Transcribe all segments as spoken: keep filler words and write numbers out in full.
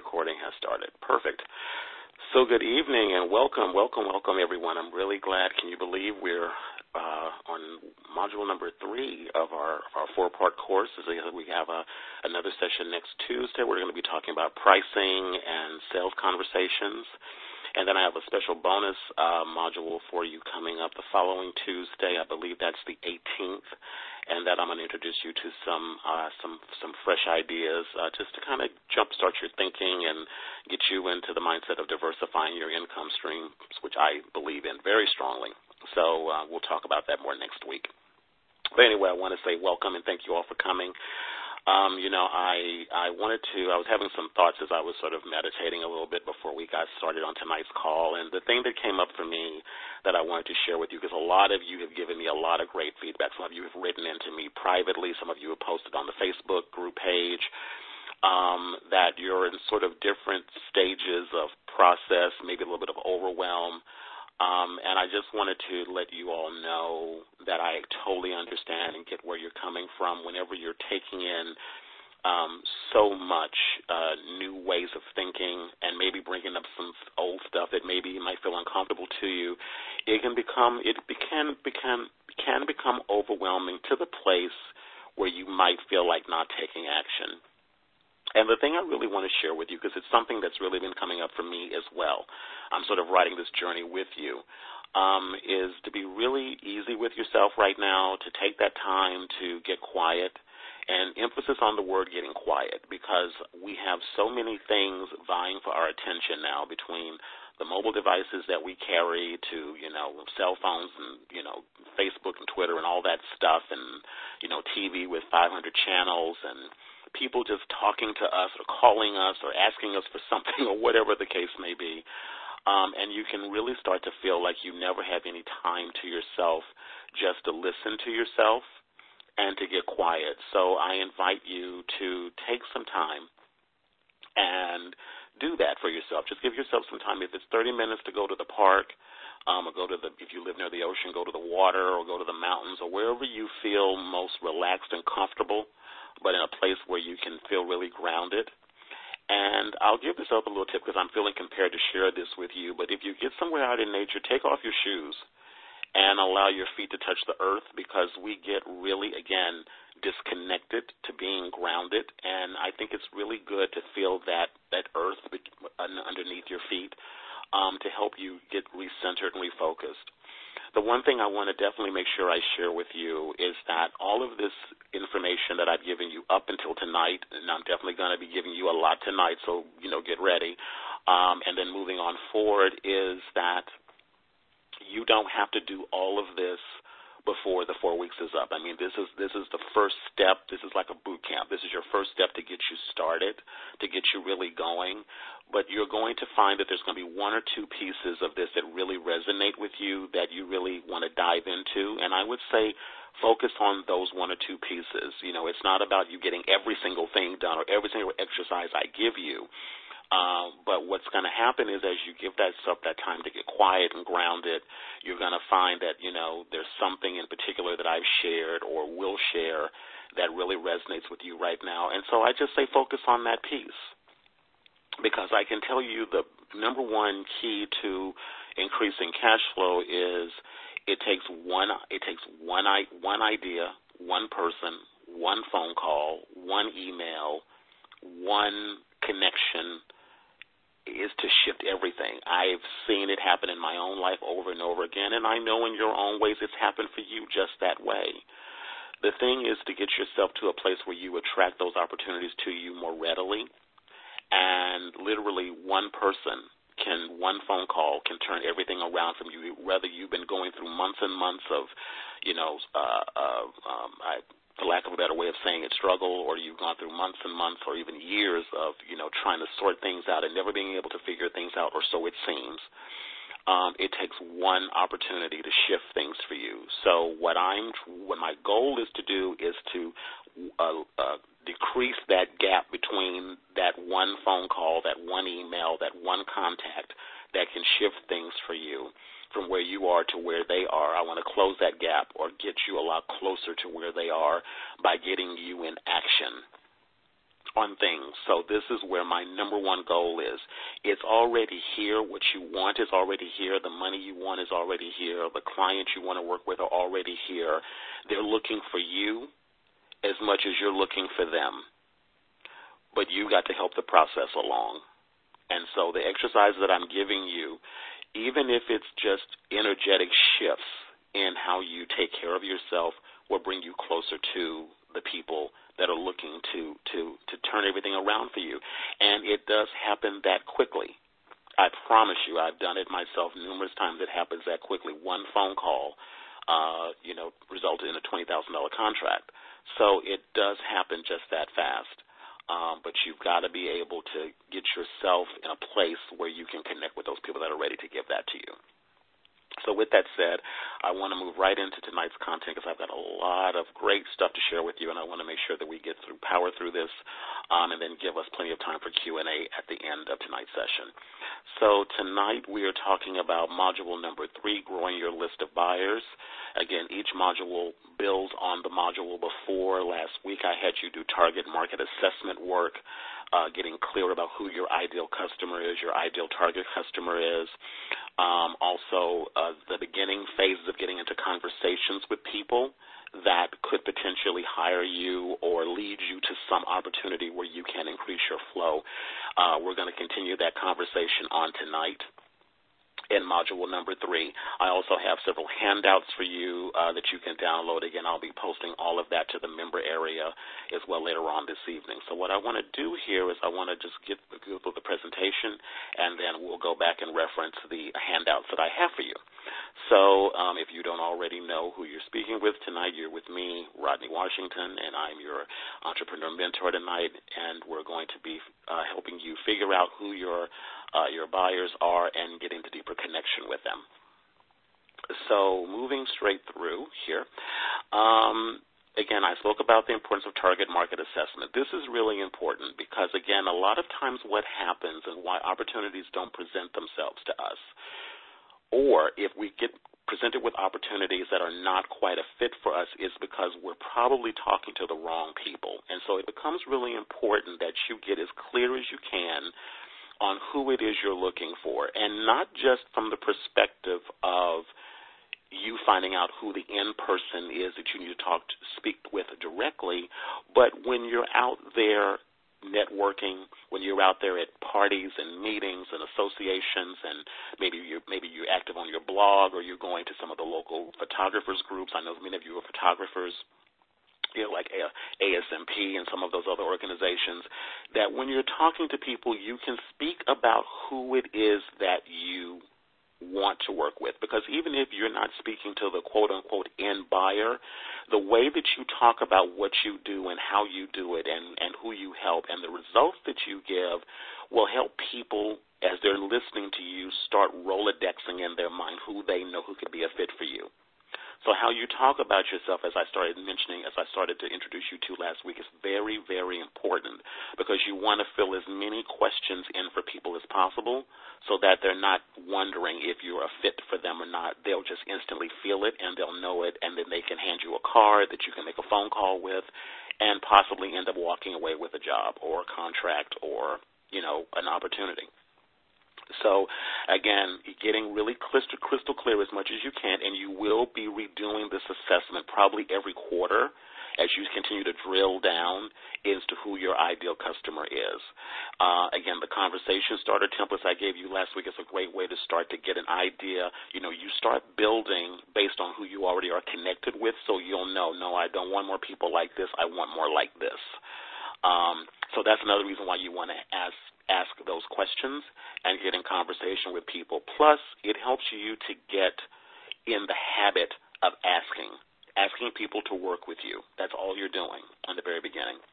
recording has started. Perfect. So good evening and welcome, welcome, welcome, everyone. I'm really glad. Can you believe we're uh, on module number three of our, our four-part course? We have a, another session next Tuesday. We're going to be talking about pricing and sales conversations. And then I have a special bonus uh, module for you coming up the following Tuesday. I believe that's the eighteenth. And that I'm going to introduce you to some uh, some some fresh ideas uh, just to kind of jumpstart your thinking and get you into the mindset of diversifying your income streams, which I believe in very strongly. So uh, we'll talk about that more next week. But anyway, I want to say welcome and thank you all for coming. Um, you know, I I wanted to, I was having some thoughts as I was sort of meditating a little bit before we got started on tonight's call, and the thing that came up for me that I wanted to share with you, because a lot of you have given me a lot of great feedback. Some of you have written into me privately. Some of you have posted on the Facebook group page um, that you're in sort of different stages of process, maybe a little bit of overwhelm. Um, and I just wanted to let you all know that I totally understand and get where you're coming from whenever you're taking in um, so much uh, new ways of thinking and maybe bringing up some old stuff that maybe might feel uncomfortable to you. It can become it can become can become overwhelming to the place where you might feel like not taking action. And the thing I really want to share with you, because it's something that's really been coming up for me as well, I'm sort of riding this journey with you, um, is to be really easy with yourself right now, to take that time to get quiet, and emphasis on the word getting quiet, because we have so many things vying for our attention now, between the mobile devices that we carry to, you know, cell phones and, you know, Facebook and Twitter and all that stuff, and, you know, T V with five hundred channels, and people just talking to us or calling us or asking us for something or whatever the case may be. Um, and you can really start to feel like you never have any time to yourself just to listen to yourself and to get quiet. So I invite you to take some time and do that for yourself. Just give yourself some time. If it's thirty minutes to go to the park, um, or go to the, if you live near the ocean, go to the water or go to the mountains or wherever you feel most relaxed and comfortable, but in a place where you can feel really grounded. And I'll give this up a little tip because I'm feeling compelled to share this with you, but if you get somewhere out in nature, take off your shoes and allow your feet to touch the earth, because we get really, again, disconnected to being grounded, and I think it's really good to feel that, that earth underneath your feet um, to help you get recentered and refocused. The one thing I want to definitely make sure I share with you is that all of this information that I've given you up until tonight, and I'm definitely going to be giving you a lot tonight, so, you know, get ready, um, and then moving on forward, is that you don't have to do all of this before the four weeks is up. I mean, this is this is the first step. This is like a boot camp. This is your first step to get you started, to get you really going. But you're going to find that there's going to be one or two pieces of this that really resonate with you, that you really want to dive into. And I would say focus on those one or two pieces. You know, it's not about you getting every single thing done or every single exercise I give you. Uh, but what's going to happen is, as you give that stuff that time to get quiet and grounded, you're going to find that, you know, there's something in particular that I've shared or will share that really resonates with you right now. And so I just say focus on that piece, because I can tell you the number one key to increasing cash flow is it takes one it takes one one idea, one person, one phone call, one email, one connection is to shift everything. I've seen it happen in my own life over and over again, and I know in your own ways it's happened for you just that way. The thing is to get yourself to a place where you attract those opportunities to you more readily, and literally one person can, one phone call can turn everything around from you, whether you've been going through months and months of, you know, uh, uh, um, I for lack of a better way of saying it, struggle, or you've gone through months and months or even years of, you know, trying to sort things out and never being able to figure things out, or so it seems. Um, it takes one opportunity to shift things for you. So what I'm, what my goal is to do is to uh, uh, decrease that gap between that one phone call, that one email, that one contact that can shift things for you from where you are to where they are. I want to close that gap or get you a lot closer to where they are by getting you in action. on things. So this is where my number one goal is. It's already here. What you want is already here. The money you want is already here. The clients you want to work with are already here. They're looking for you as much as you're looking for them. But you got to help the process along. And so the exercise that I'm giving you, even if it's just energetic shifts in how you take care of yourself, will bring you closer to the people that are looking to, to, to turn everything around for you. And it does happen that quickly. I promise you, I've done it myself numerous times. It happens that quickly. One phone call, uh, you know, resulted in a twenty thousand dollars contract. So it does happen just that fast. Um, but you've got to be able to get yourself in a place where you can connect with those people that are ready to give that to you. So with that said, I want to move right into tonight's content because I've got a lot of great stuff to share with you, and I want to make sure that we get through, power through this, um, and then give us plenty of time for Q and A at the end of tonight's session. So tonight we are talking about module number three, growing your list of buyers. Again, each module builds on the module before. Last week I had you do target market assessment work, Uh, getting clear about who your ideal customer is, your ideal target customer is. Um, also, uh, the beginning phases of getting into conversations with people that could potentially hire you or lead you to some opportunity where you can increase your flow. Uh, we're going to continue that conversation on tonight in module number three. I also have several handouts for you uh, that you can download. Again, I'll be posting all of that to the member area as well later on this evening. So what I want to do here is I want to just get through the presentation, and then we'll go back and reference the handouts that I have for you. So um, if you don't already know who you're speaking with tonight, you're with me, Rodney Washington, and I'm your entrepreneur mentor tonight, and we're going to be uh, helping you figure out who your Uh, your buyers are and get into deeper connection with them. So moving straight through here, um, again, I spoke about the importance of target market assessment. This is really important because, again, a lot of times what happens and why opportunities don't present themselves to us, or if we get presented with opportunities that are not quite a fit for us, is because we're probably talking to the wrong people. And so it becomes really important that you get as clear as you can on who it is you're looking for, and not just from the perspective of you finding out who the end person is that you need to talk to, speak with directly, but when you're out there networking, when you're out there at parties and meetings and associations, and maybe you're, maybe you're active on your blog or you're going to some of the local photographers groups. I know many of you are photographers, you know, like A S M P and some of those other organizations, that when you're talking to people, you can speak about who it is that you want to work with. Because even if you're not speaking to the quote-unquote end buyer, the way that you talk about what you do and how you do it and, and who you help and the results that you give will help people, as they're listening to you, start Rolodexing in their mind who they know who could be a fit for you. So how you talk about yourself, as I started mentioning, as I started to introduce you to last week, is very, very important because you want to fill as many questions in for people as possible so that they're not wondering if you're a fit for them or not. They'll just instantly feel it and they'll know it, and then they can hand you a card that you can make a phone call with and possibly end up walking away with a job or a contract or, you know, an opportunity. So, again, getting really crystal, crystal clear as much as you can, and you will be redoing this assessment probably every quarter as you continue to drill down into who your ideal customer is. Uh, again, the conversation starter templates I gave you last week is a great way to start to get an idea. You know, you start building based on who you already are connected with, so you'll know, no, I don't want more people like this. I want more like this. Um, so that's another reason why you want to ask ask those questions and get in conversation with people. Plus, it helps you to get in the habit of asking, asking people to work with you. That's all you're doing in the very beginning.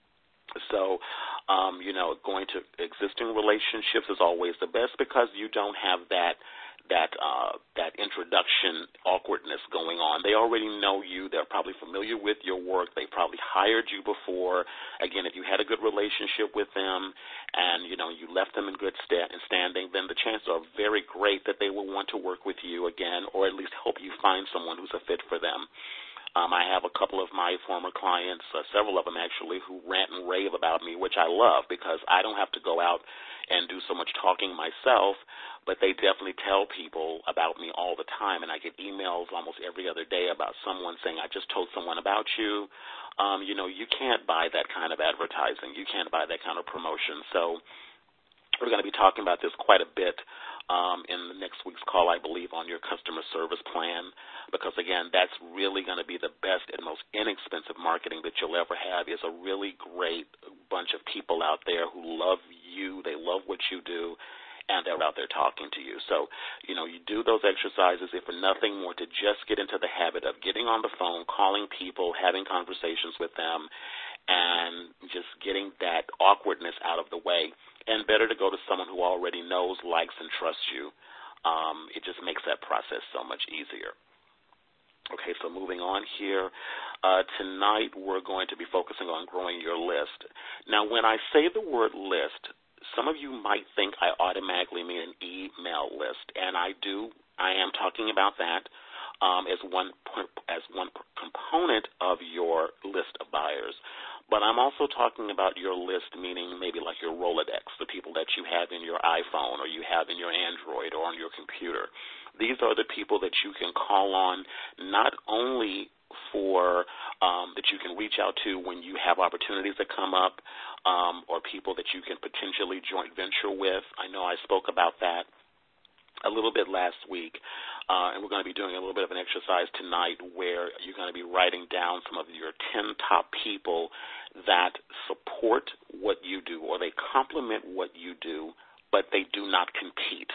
So, um, you know, going to existing relationships is always the best because you don't have that that uh, that introduction awkwardness going on. They already know you. They're probably familiar with your work. They probably hired you before. Again, if you had a good relationship with them and, you know, you left them in good sta- standing, then the chances are very great that they will want to work with you again or at least help you find someone who's a fit for them. Um, I have a couple of my former clients, uh, several of them actually, who rant and rave about me, which I love because I don't have to go out and do so much talking myself, but they definitely tell people about me all the time, and I get emails almost every other day about someone saying, I just told someone about you. Um, you know, you can't buy that kind of advertising. You can't buy that kind of promotion. So we're going to be talking about this quite a bit um, in the next week's call, I believe, on your customer service plan, because, again, that's really going to be the best and most inexpensive marketing that you'll ever have. Is a really great bunch of people out there who love you, they love what you do, and they're out there talking to you. So, you know, you do those exercises, if for nothing more, to just get into the habit of getting on the phone, calling people, having conversations with them, and just getting that awkwardness out of the way. And better to go to someone who already knows, likes, and trusts you. Um, it just makes that process so much easier. Okay, so moving on here. Uh, tonight we're going to be focusing on growing your list. Now, when I say the word list, some of you might think I automatically mean an email list, and I do. I am talking about that um, as one as one component of your list of buyers. But I'm also talking about your list, meaning maybe like your Rolodex, the people that you have in your iPhone or you have in your Android or on your computer. These are the people that you can call on not only for um, that you can reach out to when you have opportunities that come up um, or people that you can potentially joint venture with. I know I spoke about that a little bit last week, uh, and we're going to be doing a little bit of an exercise tonight where you're going to be writing down some of your ten top people that support what you do or they complement what you do, but they do not compete.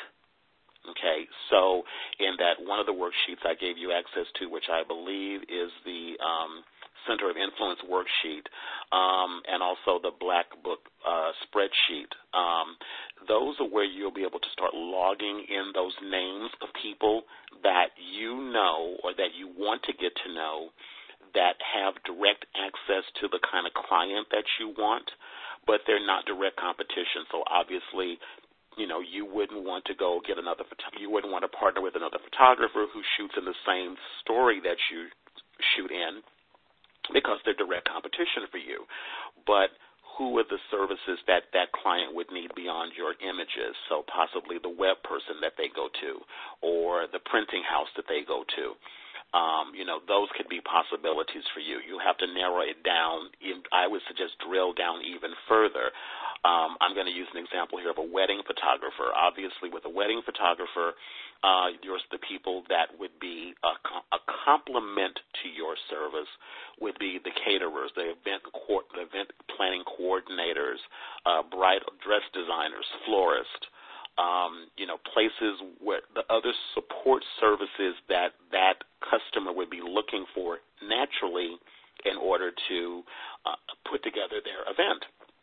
Okay, so in that one of the worksheets I gave you access to, which I believe is the um, Center of Influence worksheet, um, and also the Black Book uh, spreadsheet, um, those are where you'll be able to start logging in those names of people that you know or that you want to get to know that have direct access to the kind of client that you want, but they're not direct competition. So obviously, you know, you wouldn't want to go get another, you wouldn't want to partner with another photographer who shoots in the same story that you shoot in because they're direct competition for you. But who are the services that that client would need beyond your images? So possibly the web person that they go to or the printing house that they go to. Um, you know, those could be possibilities for you. You have to narrow it down. I would suggest drill down even further. Um, I'm going to use an example here of a wedding photographer. Obviously, with a wedding photographer, uh, yours the people that would be a, a complement to your service would be the caterers, the event, co- the event planning coordinators, uh, bridal dress designers, florists. Um, you know, places where the other support services that that customer would be looking for naturally in order to uh, put together their event.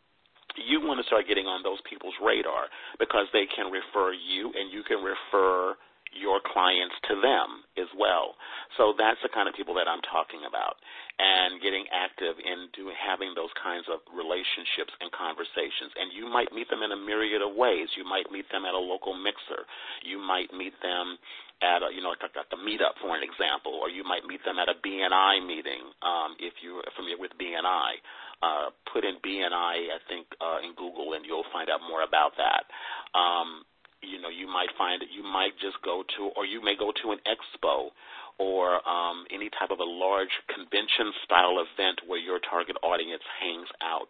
You want to start getting on those people's radar because they can refer you and you can refer your clients to them as well. So that's the kind of people that I'm talking about, and getting active in doing, having those kinds of relationships and conversations. And you might meet them in a myriad of ways. You might meet them at a local mixer. You might meet them at a, you know, like at the meetup, for an example, or you might meet them at a B N I meeting um, if you're familiar with B N I. Uh, put in B N I, I think, uh, in Google, and you'll find out more about that. Um, you know, you might find that you might just go to, or you may go to an expo or um, any type of a large convention-style event where your target audience hangs out.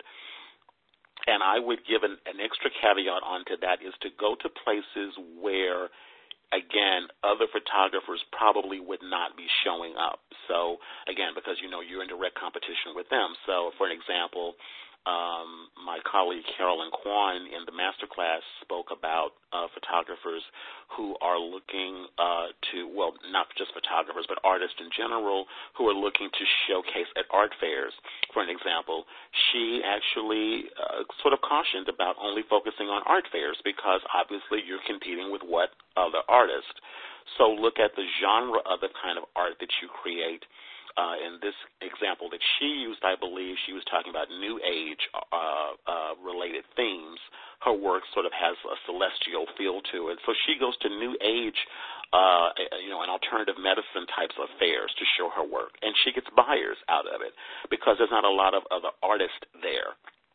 And I would give an, an extra caveat onto that is to go to places where, again, other photographers probably would not be showing up. So, again, because, you know, you're in direct competition with them. So, for an example, um, my colleague Carolyn Kwan in the masterclass spoke about uh, photographers who are looking uh, to, well, not just photographers, but artists in general who are looking to showcase at art fairs. For an example, she actually uh, sort of cautioned about only focusing on art fairs because obviously you're competing with what other artists. So look at the genre of the kind of art that you create. Uh, in this example that she used, I believe she was talking about New Age uh, uh, related themes. Her work work sort of has a celestial feel to it. So she goes to New Age, uh, you know, and alternative medicine types of fairs to show her work, and she gets buyers out of it because there's not a lot of other artists there.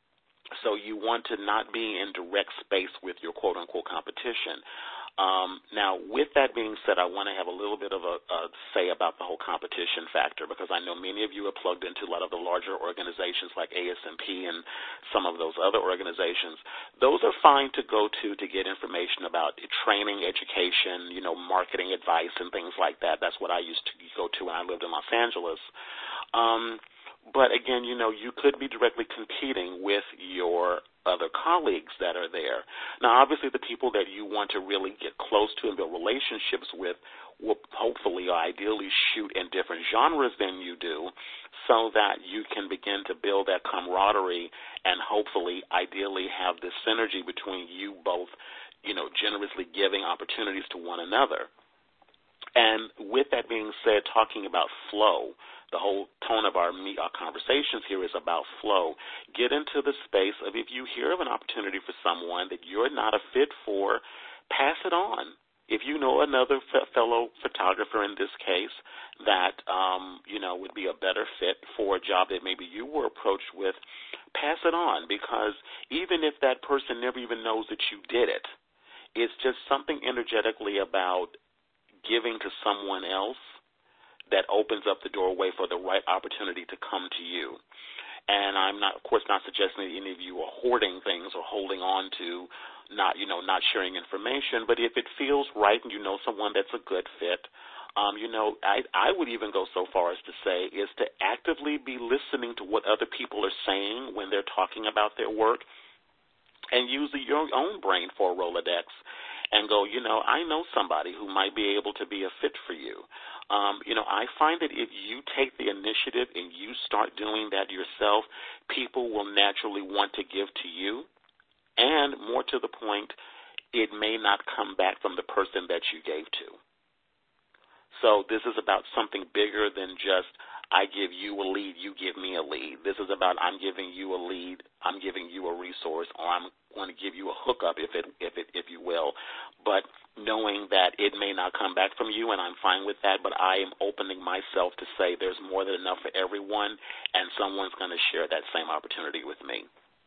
So you want to not be in direct space with your quote-unquote competition. Um, now, with that being said, I want to have a little bit of a, a say about the whole competition factor because I know many of you are plugged into a lot of the larger organizations like A S M P and some of those other organizations. Those are fine to go to to get information about training, education, you know, marketing advice and things like that. That's what I used to go to when I lived in Los Angeles. Um, But, again, you know, you could be directly competing with your other colleagues that are there. Now, obviously, the people that you want to really get close to and build relationships with will hopefully or ideally shoot in different genres than you do so that you can begin to build that camaraderie and hopefully, ideally, have this synergy between you both, you know, generously giving opportunities to one another. And with that being said, talking about flow, the whole tone of our, meet, our conversations here is about flow. Get into the space of if you hear of an opportunity for someone that you're not a fit for, pass it on. If you know another f- fellow photographer in this case that, um, you know, would be a better fit for a job that maybe you were approached with, pass it on because even if that person never even knows that you did it, it's just something energetically about giving to someone else that opens up the doorway for the right opportunity to come to you. And I'm not, of course, not suggesting that any of you are hoarding things or holding on to not, you know, not sharing information. But if it feels right and you know someone that's a good fit, um, you know, I, I would even go so far as to say is to actively be listening to what other people are saying when they're talking about their work and use your own brain for a Rolodex and go, you know, I know somebody who might be able to be a fit for you. Um, you know, I find that if you take the initiative and you start doing that yourself, people will naturally want to give to you. And more to the point, it may not come back from the person that you gave to. So this is about something bigger than just I give you a lead, you give me a lead. This is about I'm giving you a lead, I'm giving you a resource, or I'm going to give you a hookup, if it, if it, if you will. But knowing that it may not come back from you, and I'm fine with that, but I am opening myself to say there's more than enough for everyone, and someone's going to share that same opportunity with me.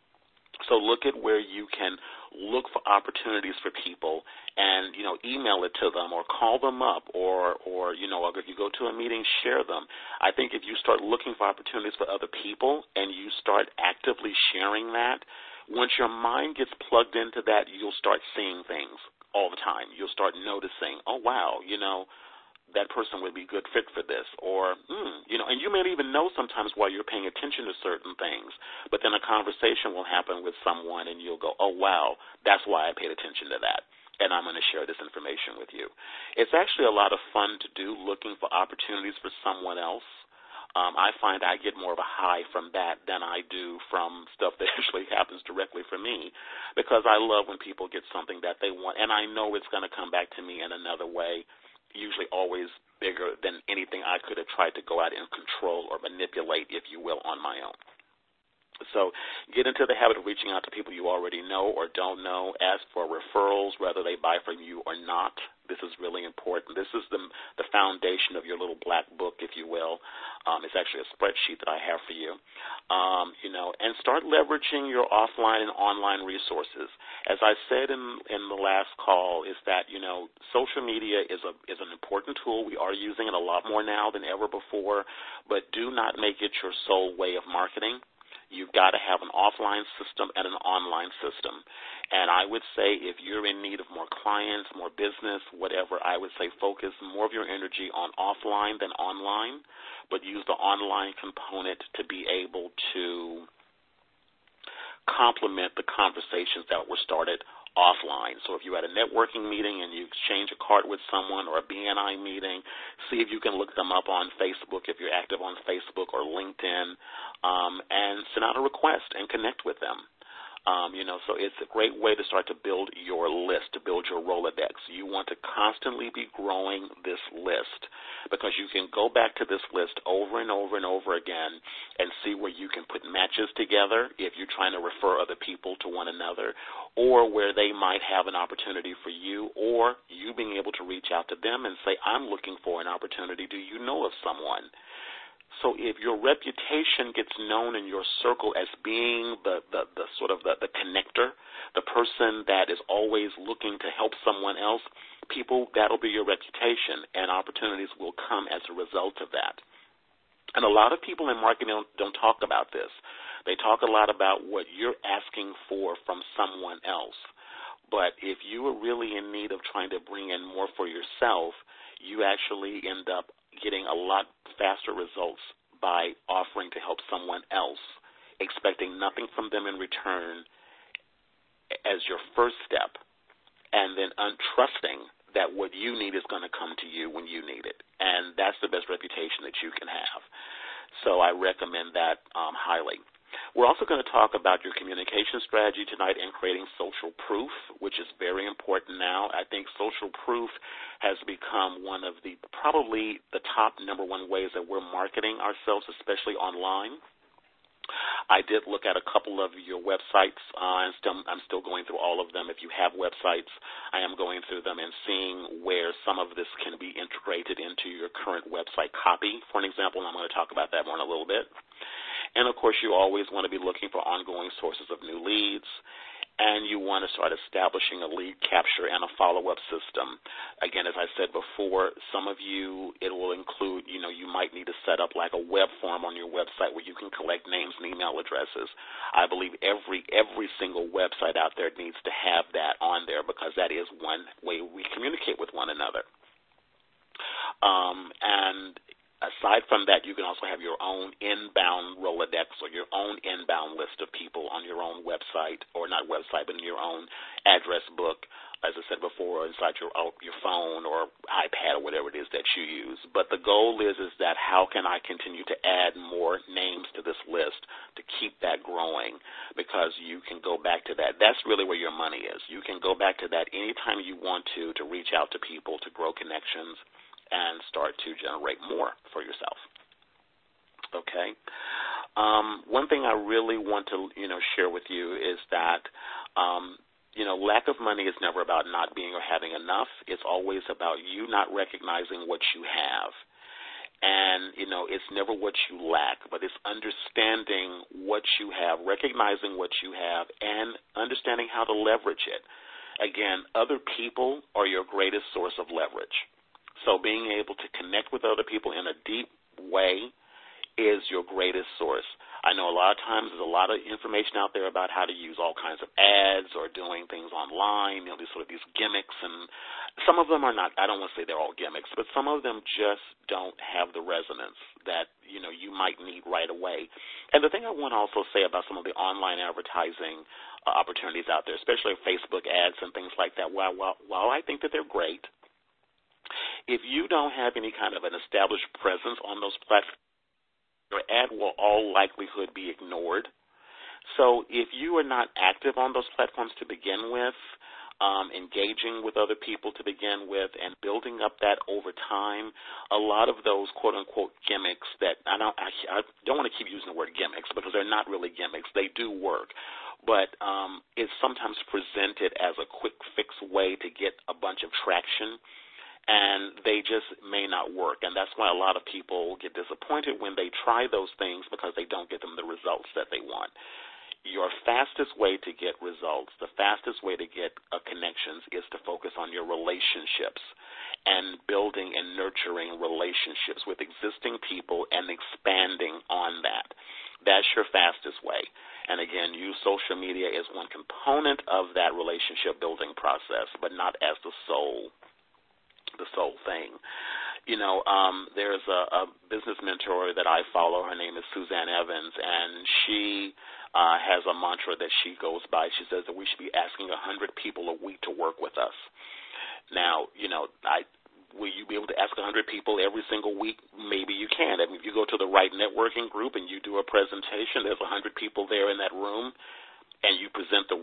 So look at where you can look for opportunities for people and, you know, email it to them or call them up or, or, you know, if you go to a meeting, share them. I think if you start looking for opportunities for other people and you start actively sharing that, once your mind gets plugged into that, you'll start seeing things all the time. You'll start noticing, oh, wow, you know, that person would be a good fit for this, or, hmm, you know, and you may even know sometimes while you're paying attention to certain things, but then a conversation will happen with someone and you'll go, oh, wow, that's why I paid attention to that, and I'm going to share this information with you. It's actually a lot of fun to do looking for opportunities for someone else. Um, I find I get more of a high from that than I do from stuff that actually happens directly for me because I love when people get something that they want, and I know it's going to come back to me in another way, usually always bigger than anything I could have tried to go out and control or manipulate, if you will, on my own. So get into the habit of reaching out to people you already know or don't know. Ask for referrals, whether they buy from you or not. This is really important. This is the the foundation of your little black book, if you will. Um, it's actually a spreadsheet that I have for you. Um, you know, and start leveraging your offline and online resources. As I said in in the last call, is that, you know, social media is a is an important tool. We are using it a lot more now than ever before, but do not make it your sole way of marketing. You've got to have an offline system and an online system. And I would say if you're in need of more clients, more business, whatever, I would say focus more of your energy on offline than online, but use the online component to be able to complement the conversations that were started offline. So if you're at a networking meeting and you exchange a card with someone or a B N I meeting, see if you can look them up on Facebook if you're active on Facebook or LinkedIn, um, and send out a request and connect with them. Um, you know, so it's a great way to start to build your list, to build your Rolodex. You want to constantly be growing this list because you can go back to this list over and over and over again and see where you can put matches together if you're trying to refer other people to one another, or where they might have an opportunity for you, or you being able to reach out to them and say, I'm looking for an opportunity. Do you know of someone? So if your reputation gets known in your circle as being the, the, the sort of the, the connector, the person that is always looking to help someone else, people, that'll be your reputation, and opportunities will come as a result of that. And a lot of people in marketing don't, don't talk about this. They talk a lot about what you're asking for from someone else. But if you are really in need of trying to bring in more for yourself, you actually end up getting a lot faster results by offering to help someone else, expecting nothing from them in return as your first step, and then untrusting that what you need is going to come to you when you need it. And that's the best reputation that you can have. So I recommend that um, highly. We're also going to talk about your communication strategy tonight and creating social proof, which is very important now. I think social proof has become one of the probably the top number one ways that we're marketing ourselves, especially online. I did look at a couple of your websites. Uh, I'm, still, I'm still going through all of them. If you have websites, I am going through them and seeing where some of this can be integrated into your current website copy, for an example, and I'm going to talk about that more in a little bit. And, of course, you always want to be looking for ongoing sources of new leads, and you want to start establishing a lead capture and a follow-up system. Again, as I said before, some of you, it will include, you know, you might need to set up like a web form on your website where you can collect names and email addresses. I believe every every single website out there needs to have that on there because that is one way we communicate with one another. Um, and aside from that, you can also have your own inbound Rolodex or your own inbound list of people on your own website, or not website, but in your own address book, as I said before, inside your your phone or iPad or whatever it is that you use. But the goal is, is that how can I continue to add more names to this list to keep that growing, because you can go back to that. That's really where your money is. You can go back to that anytime you want to to reach out to people, to grow connections, and start to generate more for yourself. Okay. Um, one thing I really want to, you know, share with you is that, um, you know, lack of money is never about not being or having enough. It's always about you not recognizing what you have. And, you know, it's never what you lack, but it's understanding what you have, recognizing what you have, and understanding how to leverage it. Again, other people are your greatest source of leverage. So being able to connect with other people in a deep way is your greatest source. I know a lot of times there's a lot of information out there about how to use all kinds of ads or doing things online, you know, these sort of these gimmicks, and some of them are not, I don't want to say they're all gimmicks, but some of them just don't have the resonance that, you know, you might need right away. And the thing I want to also say about some of the online advertising uh, opportunities out there, especially Facebook ads and things like that, while, while, while I think that they're great, if you don't have any kind of an established presence on those platforms, your ad will all likelihood be ignored. So if you are not active on those platforms to begin with, um, engaging with other people to begin with, and building up that over time, a lot of those quote-unquote gimmicks that I don't, I, I don't want to keep using the word gimmicks because they're not really gimmicks. They do work. But um, it's sometimes presented as a quick fix way to get a bunch of traction, and they just may not work. And that's why a lot of people get disappointed when they try those things because they don't get them the results that they want. Your fastest way to get results, the fastest way to get uh, connections is to focus on your relationships and building and nurturing relationships with existing people and expanding on that. That's your fastest way. And again, use social media as one component of that relationship building process, but not as the sole the sole thing. You know, um, there's a, a business mentor that I follow. Her name is Suzanne Evans, and she uh, has a mantra that she goes by. She says that we should be asking one hundred people a week to work with us. Now, you know, I will you be able to ask one hundred people every single week? Maybe you can. I mean, if you go to the right networking group and you do a presentation, there's one hundred people there in that room, and you present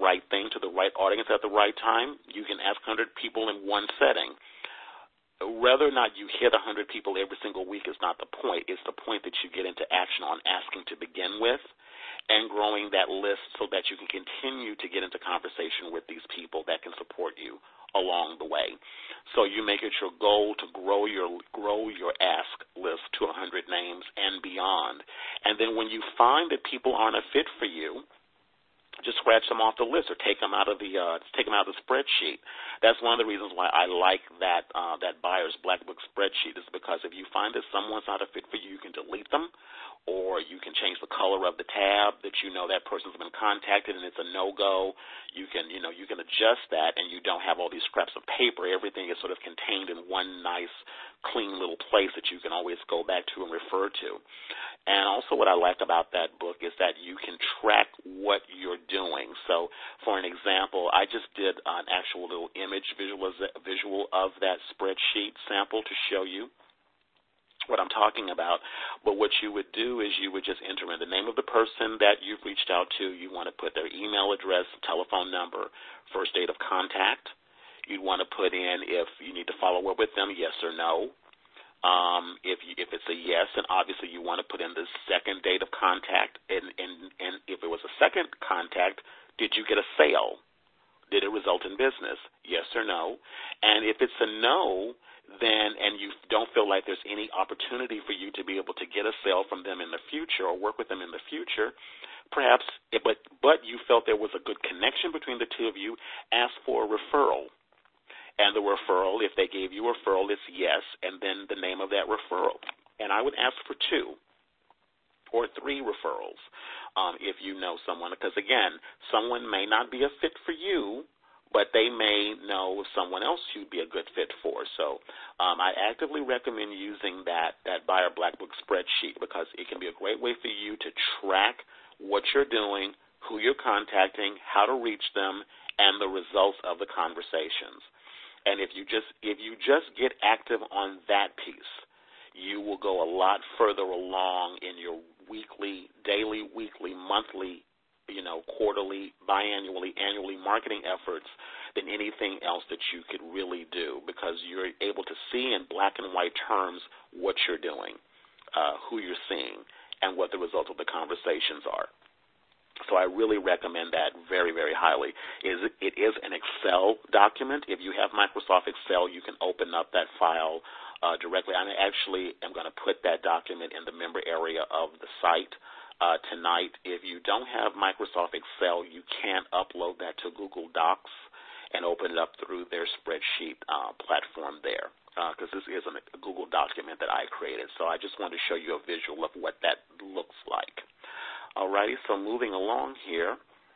right thing to the right audience at the right time, you can ask one hundred people in one setting. Whether or not you hit one hundred people every single week is not the point. It's the point that you get into action on asking to begin with and growing that list so that you can continue to get into conversation with these people that can support you along the way. So you make it your goal to grow your grow your ask list to one hundred names and beyond. And then when you find that people aren't a fit for you, just scratch them off the list or take them out of the uh, take them out of the spreadsheet. That's one of the reasons why I like that uh, that buyer's black book spreadsheet, is because if you find that someone's not a fit for you, you can delete them, or you can change the color of the tab that you know that person's been contacted and it's a no-go. You can you know you can adjust that, and you don't have all these scraps of paper. Everything is sort of contained in one nice, clean little place that you can always go back to and refer to. And also what I like about that book is that you can track what you're doing. So, for an example, I just did an actual little image visualiz- visual of that spreadsheet sample to show you what I'm talking about. But what you would do is you would just enter in the name of the person that you've reached out to. You want to put their email address, telephone number, first date of contact. You'd want to put in if you need to follow up with them, yes or no. Um, if you, if it's a yes, then obviously you want to put in the second date of contact, and, and, and if it was a second contact, did you get a sale? Did it result in business? Yes or no? And if it's a no, then and you don't feel like there's any opportunity for you to be able to get a sale from them in the future or work with them in the future, perhaps, but but you felt there was a good connection between the two of you, ask for a referral. And the referral, if they gave you a referral, it's yes, and then the name of that referral. And I would ask for two or three referrals um, if you know someone, because, again, someone may not be a fit for you, but they may know someone else you'd be a good fit for. So um, I actively recommend using that, that Buyer Black Book spreadsheet, because it can be a great way for you to track what you're doing, who you're contacting, how to reach them, and the results of the conversations. And if you just if you just get active on that piece, you will go a lot further along in your weekly, daily, weekly, monthly, you know, quarterly, biannually, annually marketing efforts than anything else that you could really do, because you're able to see in black and white terms what you're doing, uh, who you're seeing, and what the results of the conversations are. So I really recommend that very, very highly. It is an Excel document. If you have Microsoft Excel, you can open up that file uh, directly. I actually am going to put that document in the member area of the site uh, tonight. If you don't have Microsoft Excel, you can upload that to Google Docs and open it up through their spreadsheet uh, platform there, because uh, this is a Google document that I created. So I just wanted to show you a visual of what that looks like. Alrighty, so moving along here,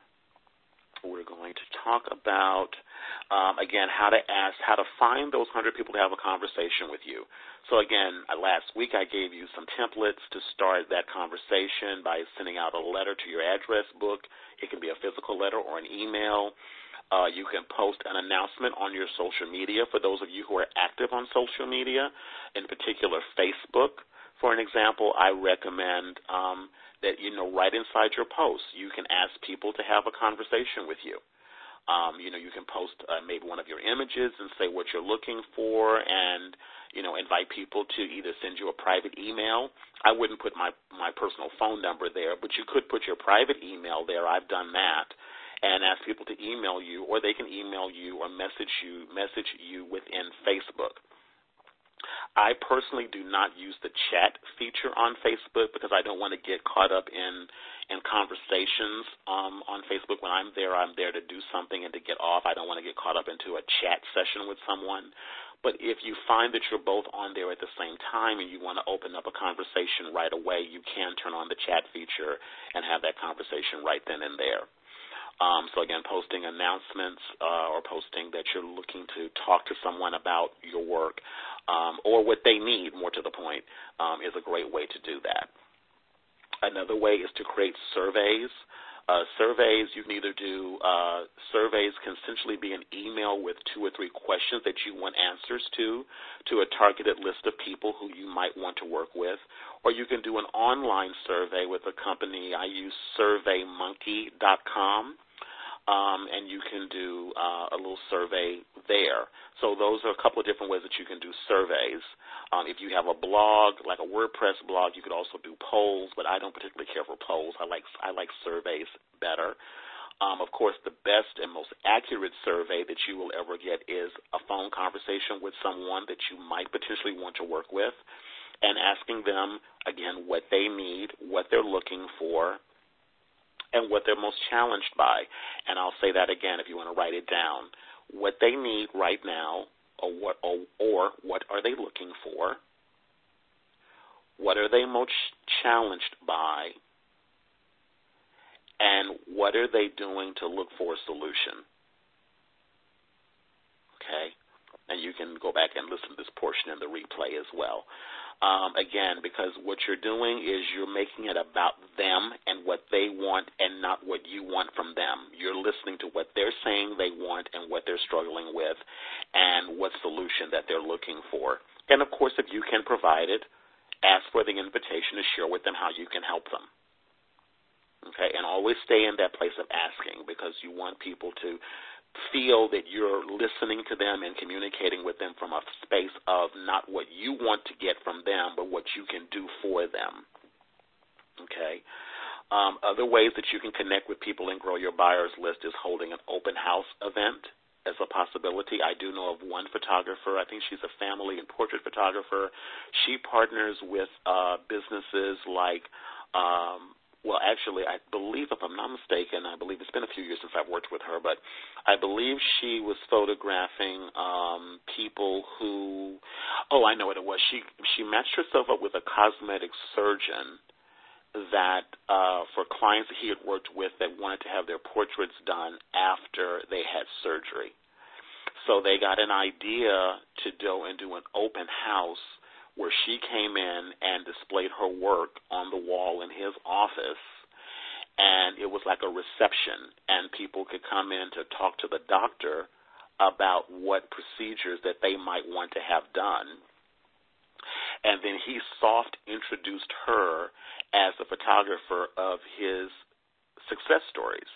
we're going to talk about, um, again, how to ask, how to find those one hundred people to have a conversation with you. So, again, last week I gave you some templates to start that conversation by sending out a letter to your address book. It can be a physical letter or an email. Uh, you can post an announcement on your social media for those of you who are active on social media, in particular Facebook. For an example, I recommend um, that, you know, right inside your posts, you can ask people to have a conversation with you. Um, you know, you can post uh, maybe one of your images and say what you're looking for, and, you know, invite people to either send you a private email. I wouldn't put my, my personal phone number there, but you could put your private email there. I've done that. And ask people to email you, or they can email you or message you, message you within Facebook. I personally do not use the chat feature on Facebook because I don't want to get caught up in, in conversations um, on Facebook. When I'm there, I'm there to do something and to get off. I don't want to get caught up into a chat session with someone. But if you find that you're both on there at the same time and you want to open up a conversation right away, you can turn on the chat feature and have that conversation right then and there. Um, so, again, posting announcements uh, or posting that you're looking to talk to someone about your work um, or what they need, more to the point, um, is a great way to do that. Another way is to create surveys. Uh, surveys, you can either do uh, surveys can essentially be an email with two or three questions that you want answers to, to a targeted list of people who you might want to work with. Or you can do an online survey with a company. I use survey monkey dot com. um, and you can do uh, a little survey there. So those are a couple of different ways that you can do surveys. Um, if you have a blog, like a WordPress blog, you could also do polls, but I don't particularly care for polls. I like I like surveys better. Um, of course, the best and most accurate survey that you will ever get is a phone conversation with someone that you might potentially want to work with, and asking them, again, what they need, what they're looking for, and what they're most challenged by. And I'll say that again if you want to write it down. What they need right now, or what, or, or what are they looking for? What are they most challenged by? And what are they doing to look for a solution? Okay? And you can go back and listen to this portion in the replay as well. Um, again, because what you're doing is you're making it about them and what they want and not what you want from them. You're listening to what they're saying they want and what they're struggling with and what solution that they're looking for. And, of course, if you can provide it, ask for the invitation to share with them how you can help them. Okay? And always stay in that place of asking, because you want people to feel that you're listening to them and communicating with them from a space of not what you want to get from them, but what you can do for them. Okay? Um, other ways that you can connect with people and grow your buyers list is holding an open house event as a possibility. I do know of one photographer. I think she's a family and portrait photographer. She partners with uh, businesses like um, Well, actually, I believe, if I'm not mistaken, I believe it's been a few years since I've worked with her, but I believe she was photographing um, people who, oh, I know what it was. She she matched herself up with a cosmetic surgeon that uh, for clients that he had worked with that wanted to have their portraits done after they had surgery. So they got an idea to go and do an open house where she came in and displayed her work on the wall in his office, and it was like a reception, and people could come in to talk to the doctor about what procedures that they might want to have done. And then he soft introduced her as the photographer of his success stories.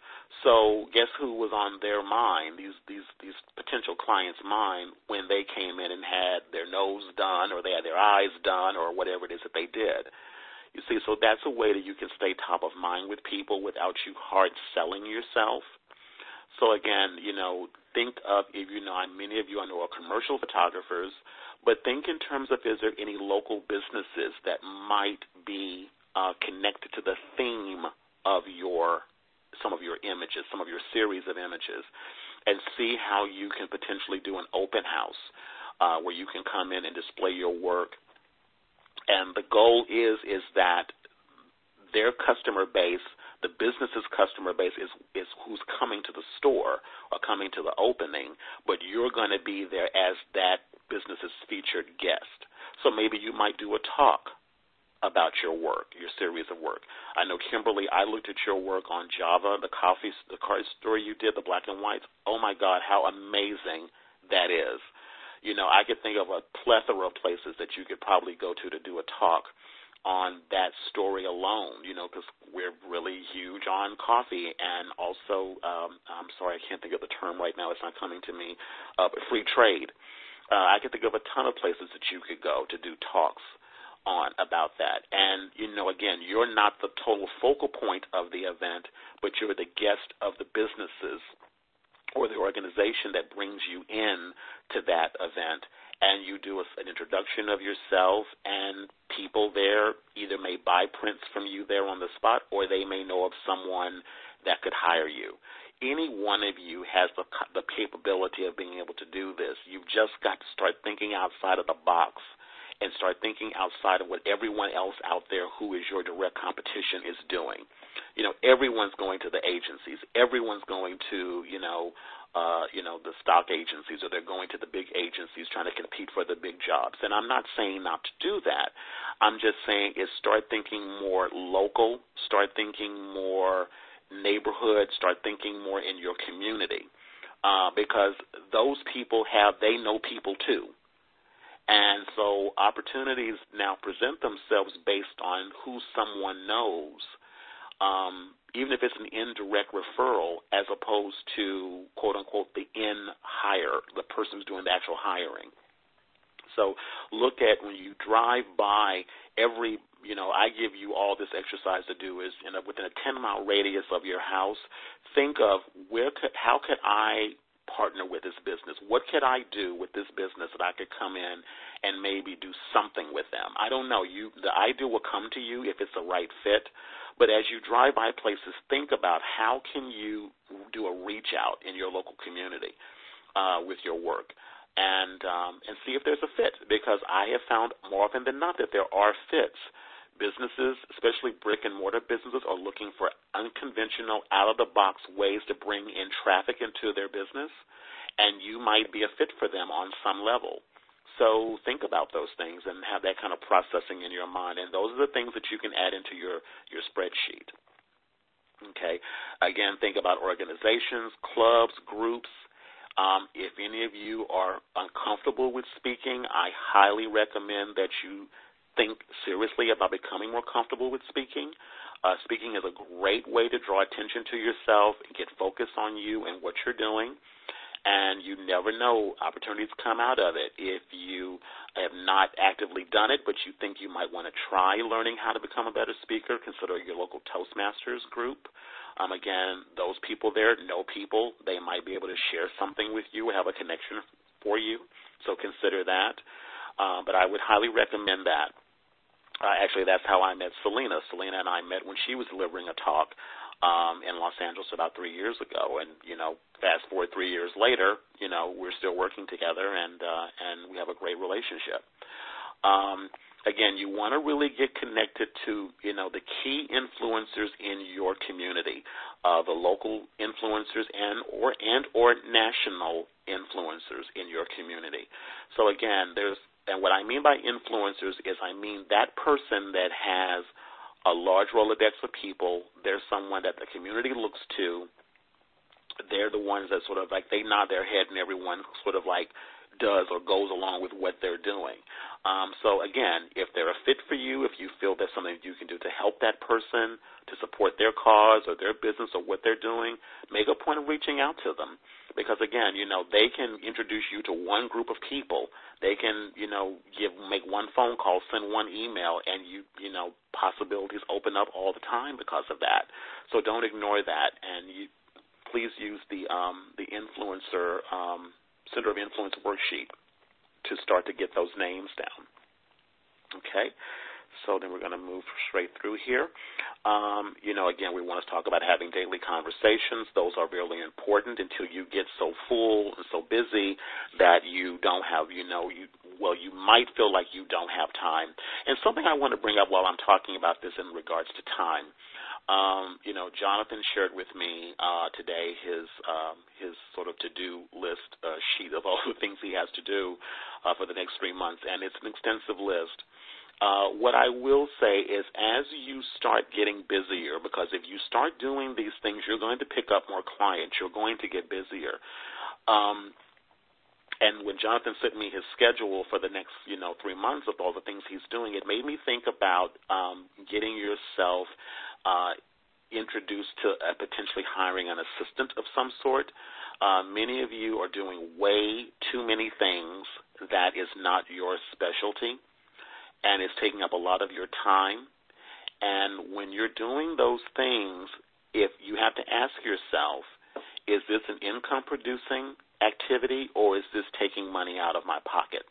So guess who was on their mind, these, these these potential clients' mind, when they came in and had their nose done or they had their eyes done or whatever it is that they did? You see, so that's a way that you can stay top of mind with people without you hard selling yourself. So again, you know, think of, if you know, many of you I know are commercial photographers, but think in terms of, is there any local businesses that might be uh, connected to the theme of your some of your images, some of your series of images, and see how you can potentially do an open house uh, where you can come in and display your work. And the goal is is that their customer base, the business's customer base, is, is who's coming to the store or coming to the opening, but you're going to be there as that business's featured guest. So maybe you might do a talk about your work, your series of work. I know, Kimberly, I looked at your work on Java, the coffee, the car story you did, the black and whites. Oh, my God, how amazing that is. You know, I could think of a plethora of places that you could probably go to to do a talk on that story alone, you know, because we're really huge on coffee, and also, um, I'm sorry, I can't think of the term right now. It's not coming to me, uh, but free trade. Uh, I could think of a ton of places that you could go to do talks on about that. And, you know, again, you're not the total focal point of the event, but you're the guest of the businesses or the organization that brings you in to that event, and you do a, an introduction of yourself, and people there either may buy prints from you there on the spot, or they may know of someone that could hire you. Any one of you has the, the capability of being able to do this. You've just got to start thinking outside of the box and start thinking outside of what everyone else out there who is your direct competition is doing. You know, everyone's going to the agencies. Everyone's going to, you know, uh, you know, the stock agencies, or they're going to the big agencies trying to compete for the big jobs. And I'm not saying not to do that. I'm just saying is start thinking more local, start thinking more neighborhood, start thinking more in your community, uh, because those people have, they know people too. And so opportunities now present themselves based on who someone knows um, even if it's an indirect referral, as opposed to, quote, unquote, the in-hire, the person who's doing the actual hiring. So look at when you drive by every, you know, I give you all this exercise to do is in a, within a ten-mile radius of your house, think of where could, how could I partner with this business? What could I do with this business that I could come in and maybe do something with them? I don't know. You, the idea will come to you if it's the right fit. But as you drive by places, think about how can you do a reach out in your local community uh, with your work, and um, and see if there's a fit. Because I have found more often than not that there are fits. Businesses, especially brick and mortar businesses, are looking for unconventional, out of the box ways to bring in traffic into their business, and you might be a fit for them on some level. So think about those things and have that kind of processing in your mind. And those are the things that you can add into your, your spreadsheet. Okay. Again, think about organizations, clubs, groups. Um, if any of you are uncomfortable with speaking, I highly recommend that you think seriously about becoming more comfortable with speaking. Uh, speaking is a great way to draw attention to yourself and get focused on you and what you're doing. And you never know, opportunities come out of it. If you have not actively done it, but you think you might want to try learning how to become a better speaker, consider your local Toastmasters group. Um, again, those people there know people. They might be able to share something with you or have a connection for you, so consider that. Uh, but I would highly recommend that. Uh, actually, that's how I met Selena. Selena and I met when she was delivering a talk Um, in Los Angeles about three years ago, and you know, fast forward three years later, you know, we're still working together, and uh, and we have a great relationship. Um, again, you want to really get connected to, you know, the key influencers in your community, uh, the local influencers and or and or national influencers in your community. So again, there's and what I mean by influencers is I mean that person that has a large Rolodex of people. They're someone that the community looks to. They're the ones that sort of like they nod their head and everyone sort of like does or goes along with what they're doing. Um, so, again, if they're a fit for you, if you feel there's something you can do to help that person, to support their cause or their business or what they're doing, make a point of reaching out to them. Because, again, you know, they can introduce you to one group of people. They can, you know, give make one phone call, send one email, and, you you know, possibilities open up all the time because of that. So don't ignore that. And you please use the um, the influencer um, Center of Influence worksheet to start to get those names down. Okay? So then we're going to move straight through here. Um, you know, again, we want to talk about having daily conversations. Those are really important until you get so full and so busy that you don't have, you know, you well, you might feel like you don't have time. And something I want to bring up while I'm talking about this in regards to time, um, you know, Jonathan shared with me uh, today his um, his sort of to-do list uh, sheet of all the things he has to do uh, for the next three months, and it's an extensive list. Uh, what I will say is as you start getting busier, because if you start doing these things, you're going to pick up more clients. You're going to get busier. Um, and when Jonathan sent me his schedule for the next, you know, three months of all the things he's doing, it made me think about um, getting yourself uh, introduced to uh, potentially hiring an assistant of some sort. Uh, many of you are doing way too many things that is not your specialty, and it's taking up a lot of your time. And when you're doing those things, if you have to ask yourself, is this an income-producing activity or is this taking money out of my pocket?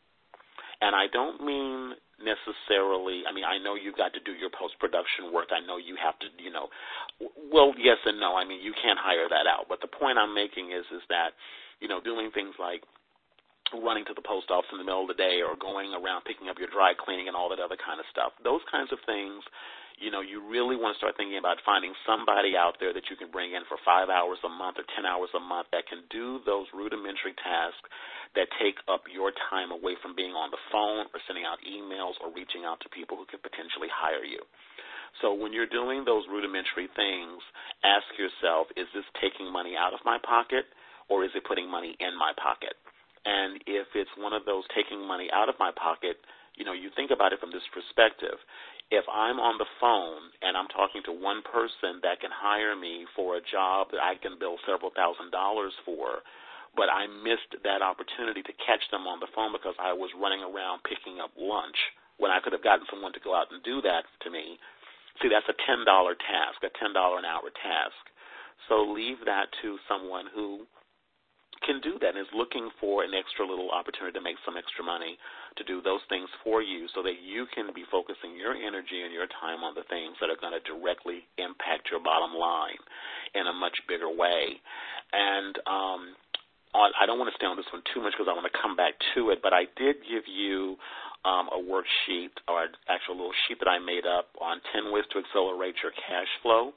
And I don't mean necessarily, I mean, I know you've got to do your post-production work. I know you have to, you know, well, yes and no. I mean, you can't hire that out. But the point I'm making is, is that, you know, doing things like running to the post office in the middle of the day or going around picking up your dry cleaning and all that other kind of stuff. Those kinds of things, you know, you really want to start thinking about finding somebody out there that you can bring in for five hours a month or ten hours a month that can do those rudimentary tasks that take up your time away from being on the phone or sending out emails or reaching out to people who could potentially hire you. So when you're doing those rudimentary things, ask yourself, is this taking money out of my pocket or is it putting money in my pocket? And if it's one of those taking money out of my pocket, you know, you think about it from this perspective. if I'm on the phone and I'm talking to one person that can hire me for a job that I can bill several thousand dollars for, but I missed that opportunity to catch them on the phone because I was running around picking up lunch when I could have gotten someone to go out and do that to me, see, that's a ten dollar task, a ten dollars an hour task. So leave that to someone who can do that and is looking for an extra little opportunity to make some extra money to do those things for you so that you can be focusing your energy and your time on the things that are going to directly impact your bottom line in a much bigger way. And um, on, I don't want to stay on this one too much because I want to come back to it, but I did give you um, a worksheet or an actual little sheet that I made up on ten ways to accelerate your cash flow.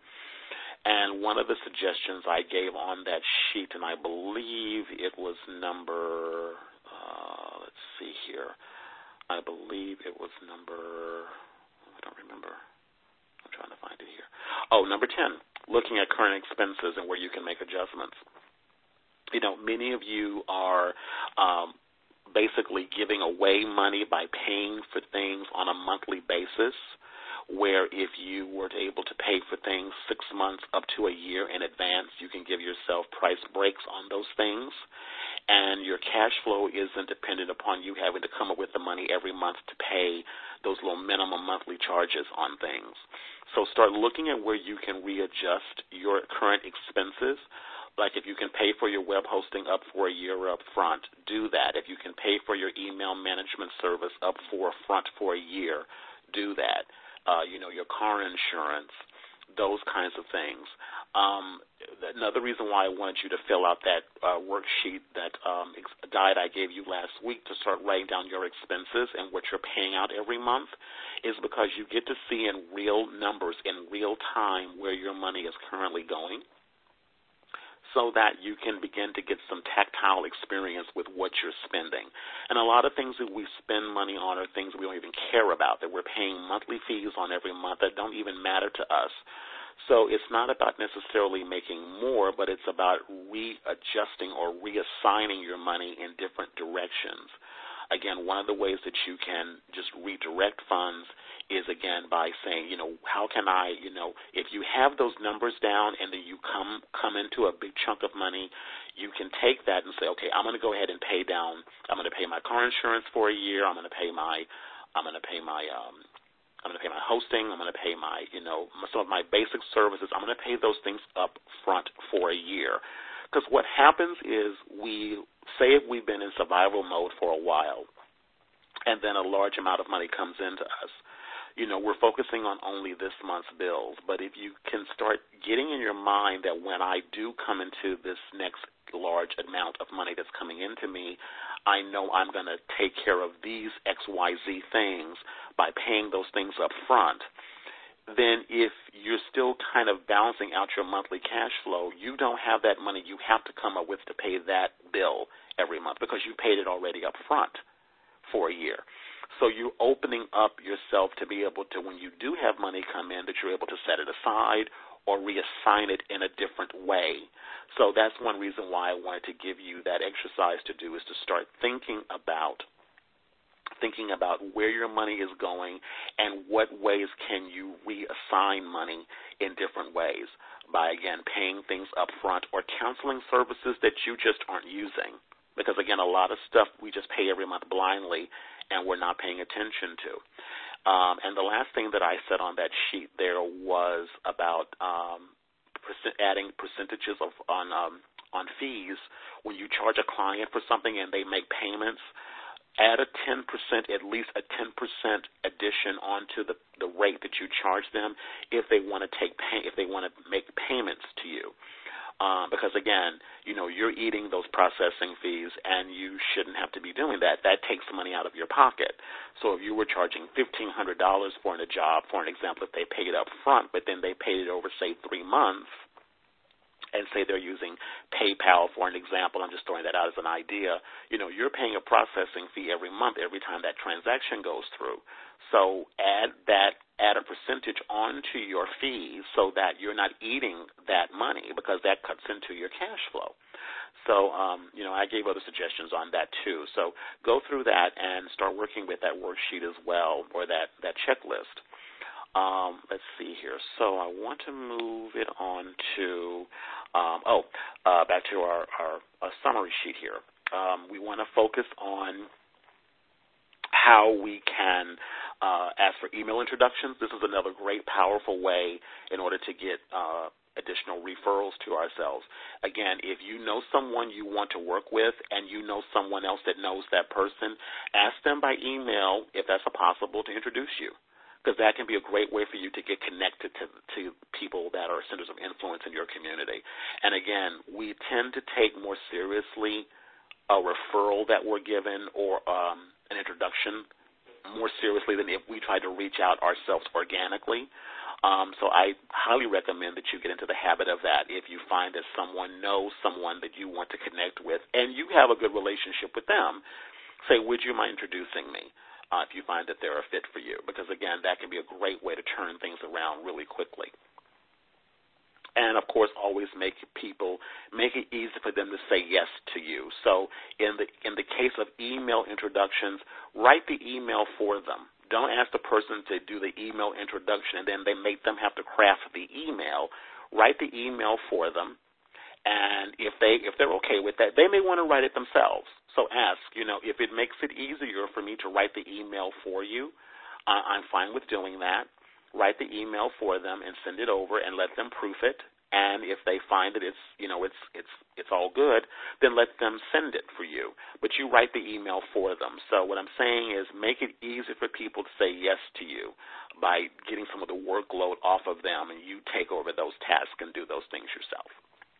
And one of the suggestions I gave on that sheet, and I believe it was number, uh, let's see here, I believe it was number, I don't remember, I'm trying to find it here. Oh, number ten, looking at current expenses and where you can make adjustments. You know, many of you are um, basically giving away money by paying for things on a monthly basis, where if you were able to pay for things six months up to a year in advance, you can give yourself price breaks on those things, and your cash flow isn't dependent upon you having to come up with the money every month to pay those little minimum monthly charges on things. So start looking at where you can readjust your current expenses. Like if you can pay for your web hosting up for a year up front, do that. If you can pay for your email management service up for front for a year, do that. Uh, you know, your car insurance, those kinds of things. Um, another reason why I wanted you to fill out that uh, worksheet, that um, ex- guide I gave you last week to start writing down your expenses and what you're paying out every month is because you get to see in real numbers, in real time, where your money is currently going, so that you can begin to get some tactile experience with what you're spending. And a lot of things that we spend money on are things we don't even care about, that we're paying monthly fees on every month that don't even matter to us. So it's not about necessarily making more, but it's about readjusting or reassigning your money in different directions. Again, one of the ways that you can just redirect funds is, again, by saying, you know, how can I, you know, if you have those numbers down and then you come come into a big chunk of money, you can take that and say, okay, I'm going to go ahead and pay down, I'm going to pay my car insurance for a year, I'm going to pay my, I'm going to pay my, um, I'm going to pay my hosting, I'm going to pay my, you know, some of my basic services, I'm going to pay those things up front for a year. Because what happens is we, say if we've been in survival mode for a while, and then a large amount of money comes into us, you know, we're focusing on only this month's bills. But if you can start getting in your mind that when I do come into this next large amount of money that's coming into me, I know I'm going to take care of these X Y Z things by paying those things up front, then if you're still kind of balancing out your monthly cash flow, you don't have that money you have to come up with to pay that bill every month because you paid it already up front for a year. So you're opening up yourself to be able to, when you do have money come in, that you're able to set it aside or reassign it in a different way. So that's one reason why I wanted to give you that exercise to do, is to start thinking about thinking about where your money is going and what ways can you reassign money in different ways by, again, paying things up front or counseling services that you just aren't using. Because, again, a lot of stuff we just pay every month blindly and we're not paying attention to. Um, and the last thing that I said on that sheet there was about um, percent, adding percentages of on um, on fees. When you charge a client for something and they make payments, add a ten percent, at least a ten percent addition onto the, the rate that you charge them if they want to take pay, if they want to make payments to you. Um, because, again, you know, you're eating those processing fees, and you shouldn't have to be doing that. That takes money out of your pocket. So if you were charging fifteen hundred dollars for a job, for an example, if they paid it up front, but then they paid it over, say, three months, and say they're using PayPal, for an example, I'm just throwing that out as an idea, you know, you're paying a processing fee every month every time that transaction goes through. So add that, add a percentage onto your fees so that you're not eating that money, because that cuts into your cash flow. So, um, you know, I gave other suggestions on that too. So go through that and start working with that worksheet as well, or that, that checklist. Um, let's see here. So I want to move it on to, um, oh, uh, back to our, our, our summary sheet here. Um, we want to focus on how we can uh, ask for email introductions. This is another great, powerful way in order to get uh, additional referrals to ourselves. Again, if you know someone you want to work with and you know someone else that knows that person, ask them by email, if that's possible, to introduce you, because that can be a great way for you to get connected to, to people that are centers of influence in your community. And again, we tend to take more seriously a referral that we're given or um, an introduction more seriously than if we try to reach out ourselves organically. Um, so I highly recommend that you get into the habit of that. If you find that someone knows someone that you want to connect with and you have a good relationship with them, say, would you mind introducing me uh, if you find that they're a fit for you? Because, again, that can be a great way to turn things around really quickly. And, of course, always make people, make it easy for them to say yes to you. So in the in the case of email introductions, write the email for them. Don't ask the person to do the email introduction and then they make them have to craft the email. Write the email for them, and if they if they're okay with that, they may want to write it themselves. So ask, you know, if it makes it easier for me to write the email for you, uh, I'm fine with doing that. Write the email for them and send it over and let them proof it. And if they find that it's, you know, it's it's it's all good, then let them send it for you. But you write the email for them. So what I'm saying is make it easy for people to say yes to you by getting some of the workload off of them, and you take over those tasks and do those things yourself.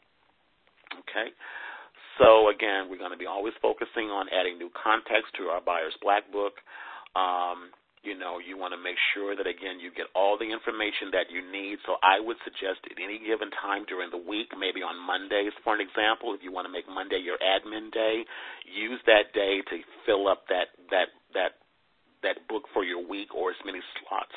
Okay? So, again, we're going to be always focusing on adding new context to our Buyer's Black Book. Um, You know, you want to make sure that, again, you get all the information that you need. So I would suggest at any given time during the week, maybe on Mondays, for an example, if you want to make Monday your admin day, use that day to fill up that that that that book for your week or as many slots,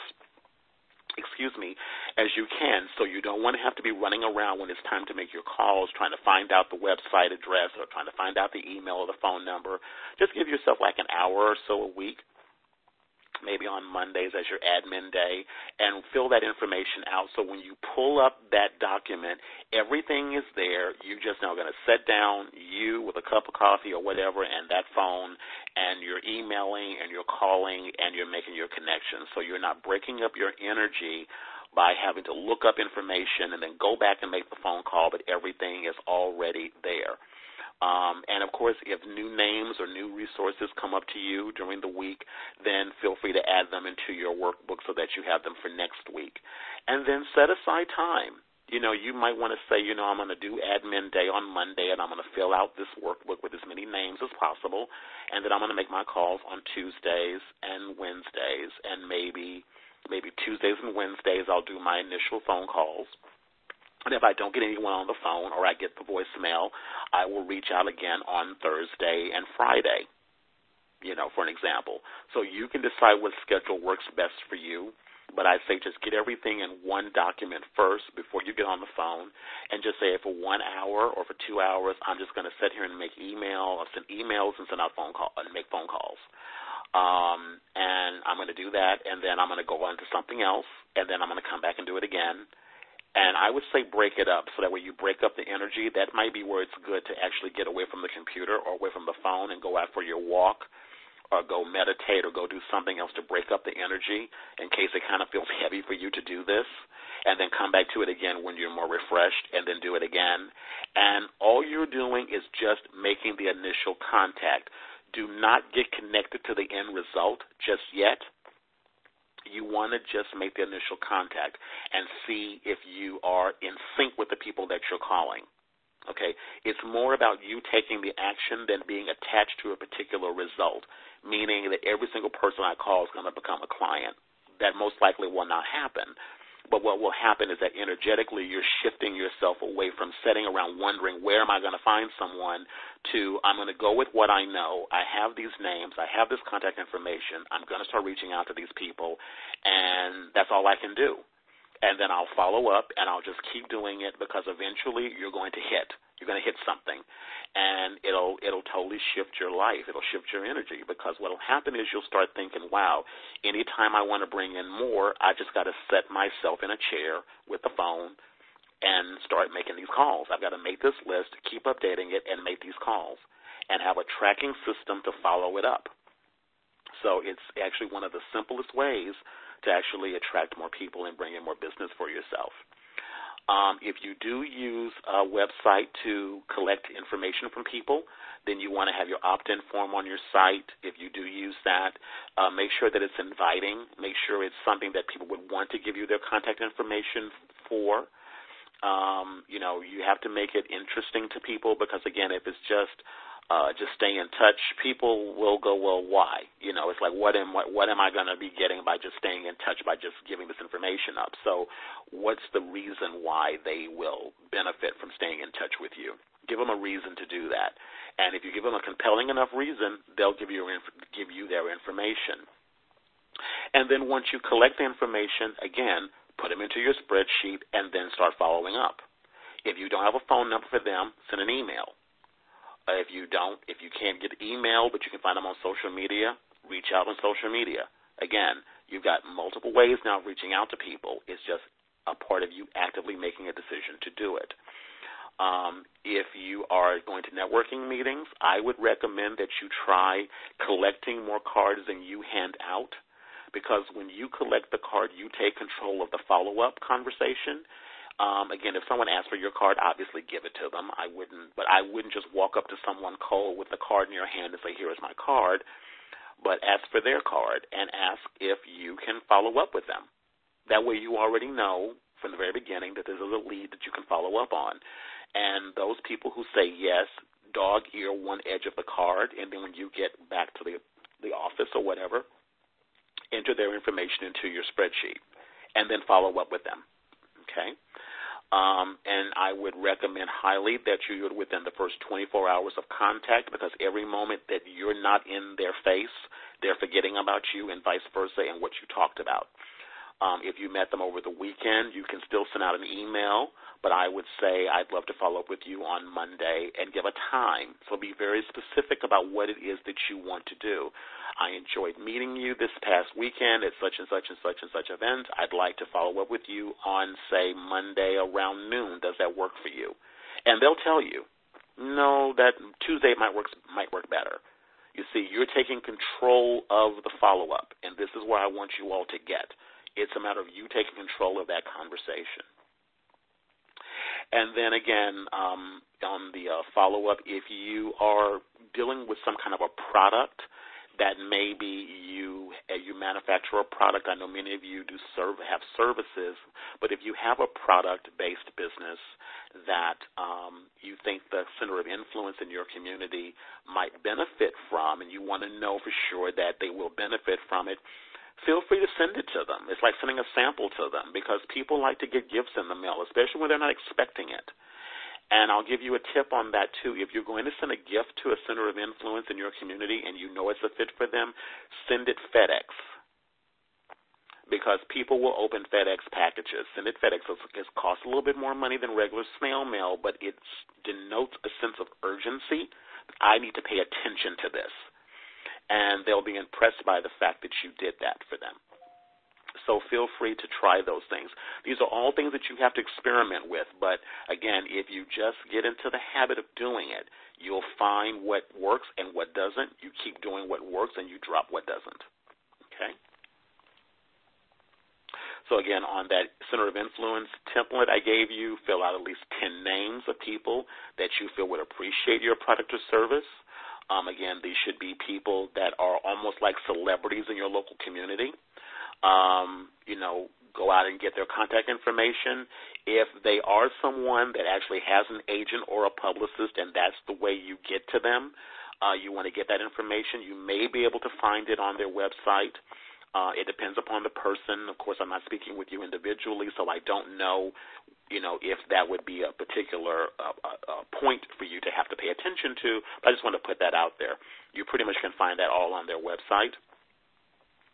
excuse me, as you can. So you don't want to have to be running around when it's time to make your calls, trying to find out the website address or trying to find out the email or the phone number. Just give yourself like an hour or so a week, maybe on Mondays as your admin day, and fill that information out. So when you pull up that document, everything is there. You just now going to sit down, you with a cup of coffee or whatever, and that phone, and you're emailing and you're calling and you're making your connections. So you're not breaking up your energy by having to look up information and then go back and make the phone call, but everything is already there. Um, and, of course, if new names or new resources come up to you during the week, then feel free to add them into your workbook so that you have them for next week. And then set aside time. You know, you might want to say, you know, I'm going to do admin day on Monday, and I'm going to fill out this workbook with as many names as possible, and then I'm going to make my calls on Tuesdays and Wednesdays, and maybe maybe Tuesdays and Wednesdays I'll do my initial phone calls. And if I don't get anyone on the phone or I get the voicemail, I will reach out again on Thursday and Friday, you know, for an example. So you can decide what schedule works best for you. But I say just get everything in one document first before you get on the phone, and just say for one hour or for two hours, I'm just going to sit here and make email or send emails and send out phone call and make phone calls. Um, and I'm going to do that, and then I'm going to go on to something else, and then I'm going to come back and do it again. And I would say break it up so that when you break up the energy, that might be where it's good to actually get away from the computer or away from the phone and go out for your walk or go meditate or go do something else to break up the energy in case it kind of feels heavy for you to do this, and then come back to it again when you're more refreshed and then do it again. And all you're doing is just making the initial contact. Do not get connected to the end result just yet. You want to just make the initial contact and see if you are in sync with the people that you're calling. Okay? It's more about you taking the action than being attached to a particular result, meaning that every single person I call is going to become a client. That most likely will not happen. But what will happen is that energetically you're shifting yourself away from sitting around wondering where am I going to find someone to I'm going to go with what I know. I have these names. I have this contact information. I'm going to start reaching out to these people, and that's all I can do. And then I'll follow up, and I'll just keep doing it because eventually you're going to hit. You're going to hit something, and it'll it'll totally shift your life. It'll shift your energy, because what will happen is you'll start thinking, wow, anytime I want to bring in more, I just got to set myself in a chair with the phone and start making these calls. I've got to make this list, keep updating it, and make these calls, and have a tracking system to follow it up. So it's actually one of the simplest ways to actually attract more people and bring in more business for yourself. Um, if you do use a website to collect information from people, then you want to have your opt-in form on your site. If you do use that, uh, make sure that it's inviting. Make sure it's something that people would want to give you their contact information for. Um, you know, you have to make it interesting to people, because, again, if it's just Uh, just stay in touch, people will go, well, why? You know, it's like, what am what, what am I going to be getting by just staying in touch, by just giving this information up? So what's the reason why they will benefit from staying in touch with you? Give them a reason to do that. And if you give them a compelling enough reason, they'll give you give you their information. And then once you collect the information, again, put them into your spreadsheet and then start following up. If you don't have a phone number for them, send an email. Uh, if you don't, if you can't get email, but you can find them on social media, reach out on social media. Again, you've got multiple ways now of reaching out to people. It's just a part of you actively making a decision to do it. Um, if you are going to networking meetings, I would recommend that you try collecting more cards than you hand out, because when you collect the card, you take control of the follow-up conversation. Um, again, if someone asks for your card, obviously give it to them. I wouldn't, but I wouldn't just walk up to someone cold with the card in your hand and say, here is my card, but ask for their card and ask if you can follow up with them. That way you already know from the very beginning that this is a lead that you can follow up on. And those people who say yes, dog ear one edge of the card, and then when you get back to the, the office or whatever, enter their information into your spreadsheet and then follow up with them. Okay? Um, and I would recommend highly that you're within the first twenty-four hours of contact, because every moment that you're not in their face, they're forgetting about you, and vice versa, and what you talked about. Um, if you met them over the weekend, you can still send out an email, but I would say I'd love to follow up with you on Monday and give a time. So be very specific about what it is that you want to do. I enjoyed meeting you this past weekend at such and such and such and such event. I'd like to follow up with you on, say, Monday around noon. Does that work for you? And they'll tell you, no, that Tuesday might work, might work better. You see, you're taking control of the follow-up, and this is where I want you all to get. It's a matter of you taking control of that conversation. And then again, um, on the uh, follow-up, if you are dealing with some kind of a product that maybe you uh, you manufacture a product. I know many of you do serve have services, but if you have a product-based business that um, you think the center of influence in your community might benefit from, and you want to know for sure that they will benefit from it, feel free to send it to them. It's like sending a sample to them, because people like to get gifts in the mail, especially when they're not expecting it. And I'll give you a tip on that, too. If you're going to send a gift to a center of influence in your community and you know it's a fit for them, send it FedEx, because people will open FedEx packages. Send it FedEx. It costs a little bit more money than regular snail mail, but it denotes a sense of urgency. I need to pay attention to this. And they'll be impressed by the fact that you did that for them. So feel free to try those things. These are all things that you have to experiment with. But, again, if you just get into the habit of doing it, you'll find what works and what doesn't. You keep doing what works and you drop what doesn't. Okay? So, again, on that center of influence template I gave you, fill out at least ten names of people that you feel would appreciate your product or service. Um, again, these should be people that are almost like celebrities in your local community. Um, you know, go out and get their contact information. If they are someone that actually has an agent or a publicist and that's the way you get to them, uh, you want to get that information, you may be able to find it on their website. Uh, it depends upon the person. Of course, I'm not speaking with you individually, so I don't know, you know, if that would be a particular uh, uh, point for you to have to pay attention to. But I just want to put that out there. You pretty much can find that all on their website.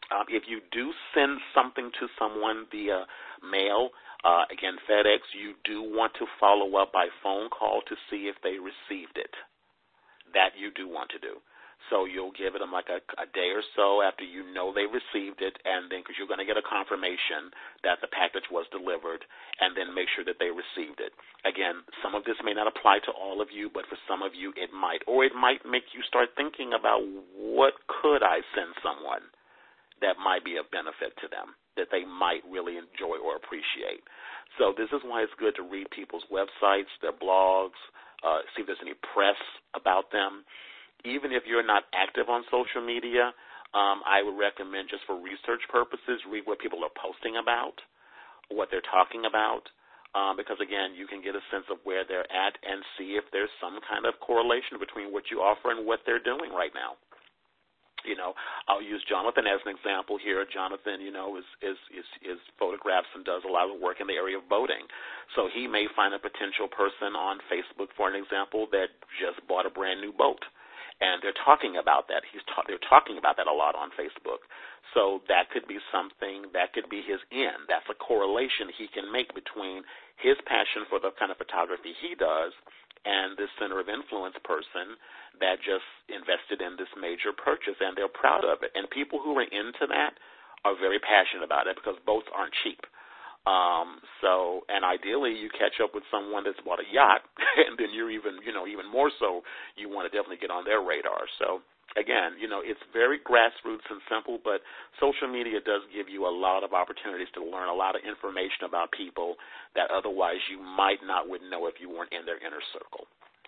Um, if you do send something to someone via mail, uh, again, FedEx, you do want to follow up by phone call to see if they received it. That you do want to do. So you'll give them like a, a day or so after you know they received it, and then because you're going to get a confirmation that the package was delivered, and then make sure that they received it. Again, some of this may not apply to all of you, but for some of you it might. Or it might make you start thinking about what could I send someone that might be of benefit to them, that they might really enjoy or appreciate. So this is why it's good to read people's websites, their blogs, uh, see if there's any press about them. Even if you're not active on social media, um, I would recommend just for research purposes, read what people are posting about, what they're talking about, um, because, again, you can get a sense of where they're at and see if there's some kind of correlation between what you offer and what they're doing right now. You know, I'll use Jonathan as an example here. Jonathan, you know, is, is, is, is photographs and does a lot of work in the area of boating. So he may find a potential person on Facebook, for an example, that just bought a brand new boat. And they're talking about that. He's ta- they're talking about that a lot on Facebook. So that could be something, that could be his in. That's a correlation he can make between his passion for the kind of photography he does and this center of influence person that just invested in this major purchase, and they're proud of it. And people who are into that are very passionate about it because boats aren't cheap. Um, so, and ideally you catch up with someone that's bought a yacht, and then you're even, you know, even more so, you want to definitely get on their radar. So, again, you know, it's very grassroots and simple, but social media does give you a lot of opportunities to learn a lot of information about people that otherwise you might not would know if you weren't in their inner circle.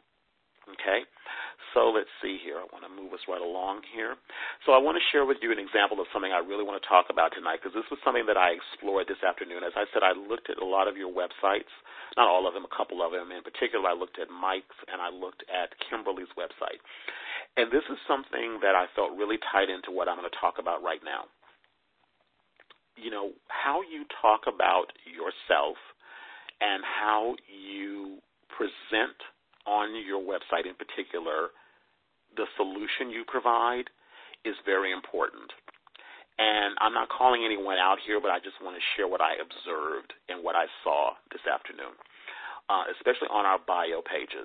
Okay, so let's see here. I want to move us right along here. So I want to share with you an example of something I really want to talk about tonight, because this was something that I explored this afternoon. As I said, I looked at a lot of your websites, not all of them, a couple of them. In particular, I looked at Mike's and I looked at Kimberly's website. And this is something that I felt really tied into what I'm going to talk about right now. You know, how you talk about yourself and how you present on your website in particular, the solution you provide is very important. And I'm not calling anyone out here, but I just want to share what I observed and what I saw this afternoon, uh, especially on our bio pages.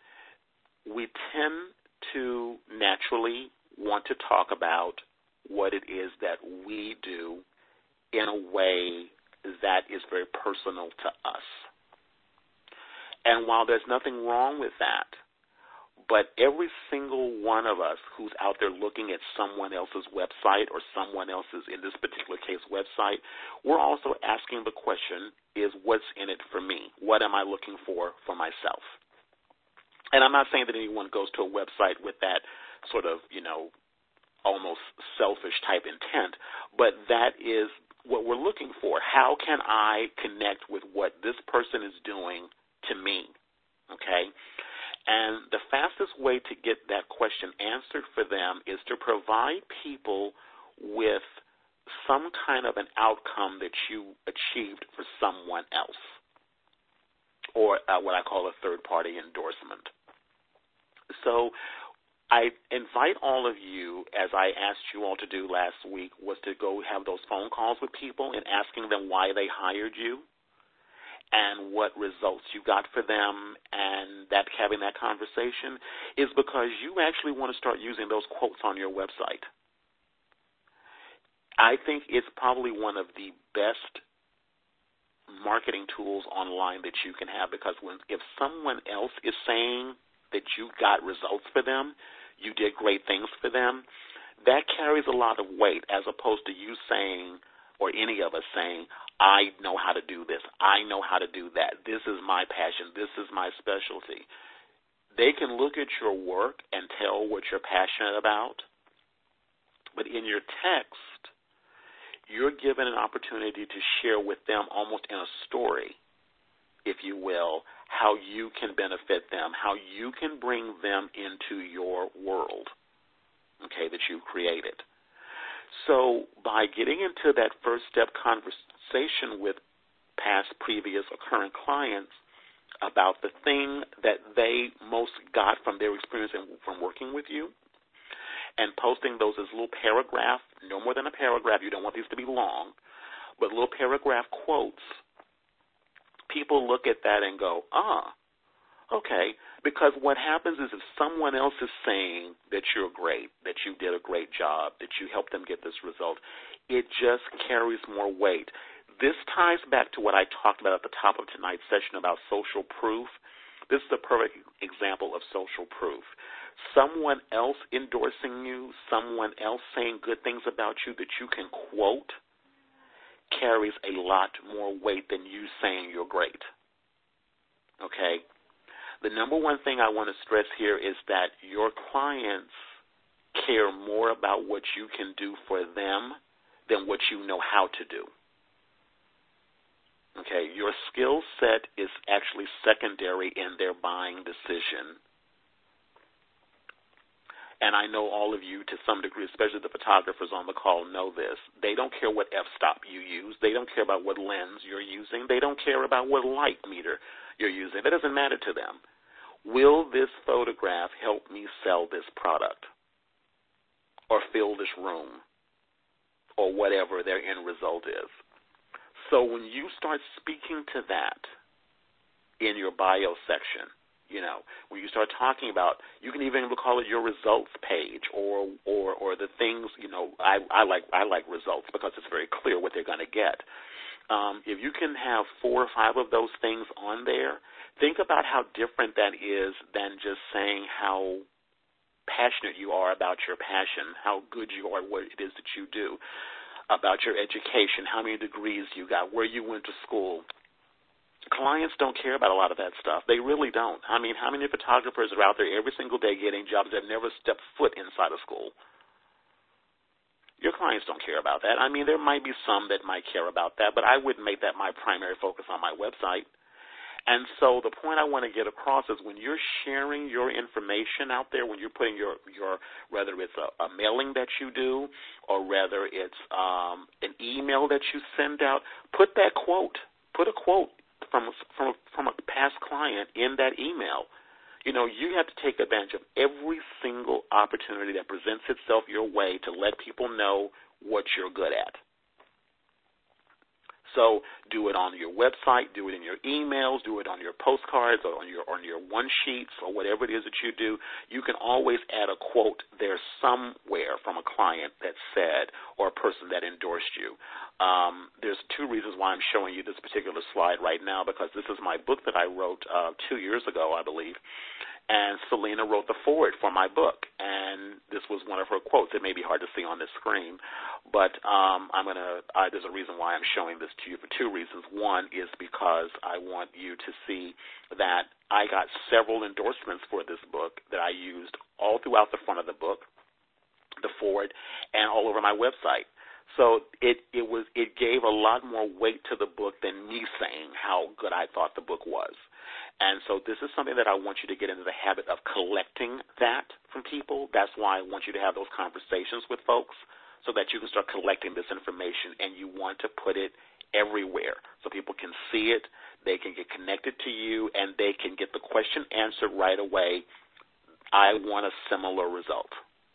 We tend to naturally want to talk about what it is that we do in a way that is very personal to us. And while there's nothing wrong with that, but every single one of us who's out there looking at someone else's website or someone else's, in this particular case, website, we're also asking the question, is what's in it for me? What am I looking for for myself? And I'm not saying that anyone goes to a website with that sort of, you know, almost selfish type intent, but that is what we're looking for. How can I connect with what this person is doing to me, okay? And the fastest way to get that question answered for them is to provide people with some kind of an outcome that you achieved for someone else, or uh, what I call a third-party endorsement. So I invite all of you, as I asked you all to do last week, was to go have those phone calls with people and asking them why they hired you and what results you got for them, and that having that conversation is because you actually want to start using those quotes on your website. I think it's probably one of the best marketing tools online that you can have, because when if someone else is saying that you got results for them, you did great things for them, that carries a lot of weight as opposed to you saying, or any of us saying, I know how to do this. I know how to do that. This is my passion. This is my specialty. They can look at your work and tell what you're passionate about, but in your text, you're given an opportunity to share with them almost in a story, if you will, how you can benefit them, how you can bring them into your world, okay, that you've created. So by getting into that first step conversation with past, previous, or current clients about the thing that they most got from their experience in, from working with you, and posting those as little paragraph, no more than a paragraph. You don't want these to be long, but little paragraph quotes. People look at that and go, ah, okay, because what happens is if someone else is saying that you're great, that you did a great job, that you helped them get this result, it just carries more weight. This ties back to what I talked about at the top of tonight's session about social proof. This is a perfect example of social proof. Someone else endorsing you, someone else saying good things about you that you can quote carries a lot more weight than you saying you're great. Okay? The number one thing I want to stress here is that your clients care more about what you can do for them than what you know how to do. Okay, your skill set is actually secondary in their buying decision. And I know all of you to some degree, especially the photographers on the call, know this. They don't care what f-stop you use. They don't care about what lens you're using. They don't care about what light meter you're using. That doesn't matter to them. Will this photograph help me sell this product or fill this room or whatever their end result is? So when you start speaking to that in your bio section, you know, when you start talking about, you can even call it your results page or or, or the things, you know, I, I like I like results because it's very clear what they're going to get. Um, if you can have four or five of those things on there, think about how different that is than just saying how passionate you are about your passion, how good you are at what it is that you do, about your education, how many degrees you got, where you went to school. Clients don't care about a lot of that stuff. They really don't. I mean, how many photographers are out there every single day getting jobs that have never stepped foot inside of school? Your clients don't care about that. I mean, there might be some that might care about that, but I wouldn't make that my primary focus on my website. And so the point I want to get across is when you're sharing your information out there, when you're putting your, your whether it's a, a mailing that you do or whether it's um, an email that you send out, put that quote, put a quote from, from, from a past client in that email. You know, you have to take advantage of every single opportunity that presents itself your way to let people know what you're good at. So do it on your website, do it in your emails, do it on your postcards or on your on your one sheets or whatever it is that you do. You can always add a quote there somewhere from a client that said or a person that endorsed you. Um, there's two reasons why I'm showing you this particular slide right now, because this is my book that I wrote uh, two years ago, I believe. And Selena wrote the foreword for my book, and this was one of her quotes. It may be hard to see on this screen, but um, I'm gonna. Uh, there's a reason why I'm showing this to you for two reasons. One is because I want you to see that I got several endorsements for this book that I used all throughout the front of the book, the foreword, and all over my website. So it, it was it gave a lot more weight to the book than me saying how good I thought the book was. And so this is something that I want you to get into the habit of collecting that from people. That's why I want you to have those conversations with folks so that you can start collecting this information, and you want to put it everywhere so people can see it, they can get connected to you, and they can get the question answered right away. I want a similar result.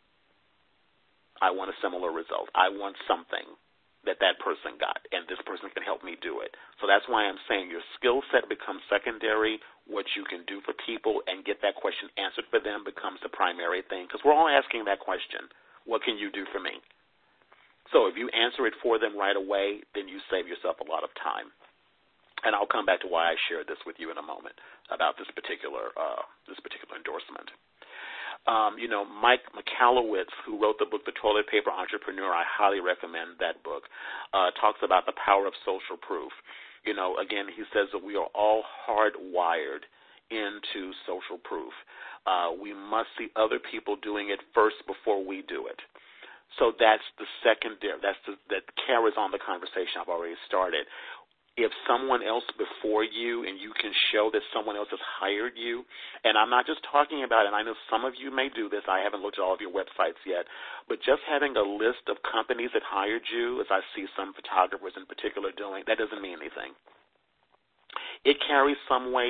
I want a similar result. I want something that that person got, and this person can help me do it. So that's why I'm saying your skill set becomes secondary. What you can do for people and get that question answered for them becomes the primary thing, because we're all asking that question, what can you do for me? So if you answer it for them right away, then you save yourself a lot of time. And I'll come back to why I shared this with you in a moment about this particular uh, this particular endorsement. Um, you know, Mike Michalowicz, who wrote the book The Toilet Paper Entrepreneur, I highly recommend that book, uh, talks about the power of social proof. You know, again, he says that we are all hardwired into social proof. Uh, we must see other people doing it first before we do it. So that's the secondary, that's the, that carries on the conversation I've already started. If someone else before you, and you can show that someone else has hired you, and I'm not just talking about, and I know some of you may do this, I haven't looked at all of your websites yet, but just having a list of companies that hired you, as I see some photographers in particular doing, that doesn't mean anything. It carries some weight,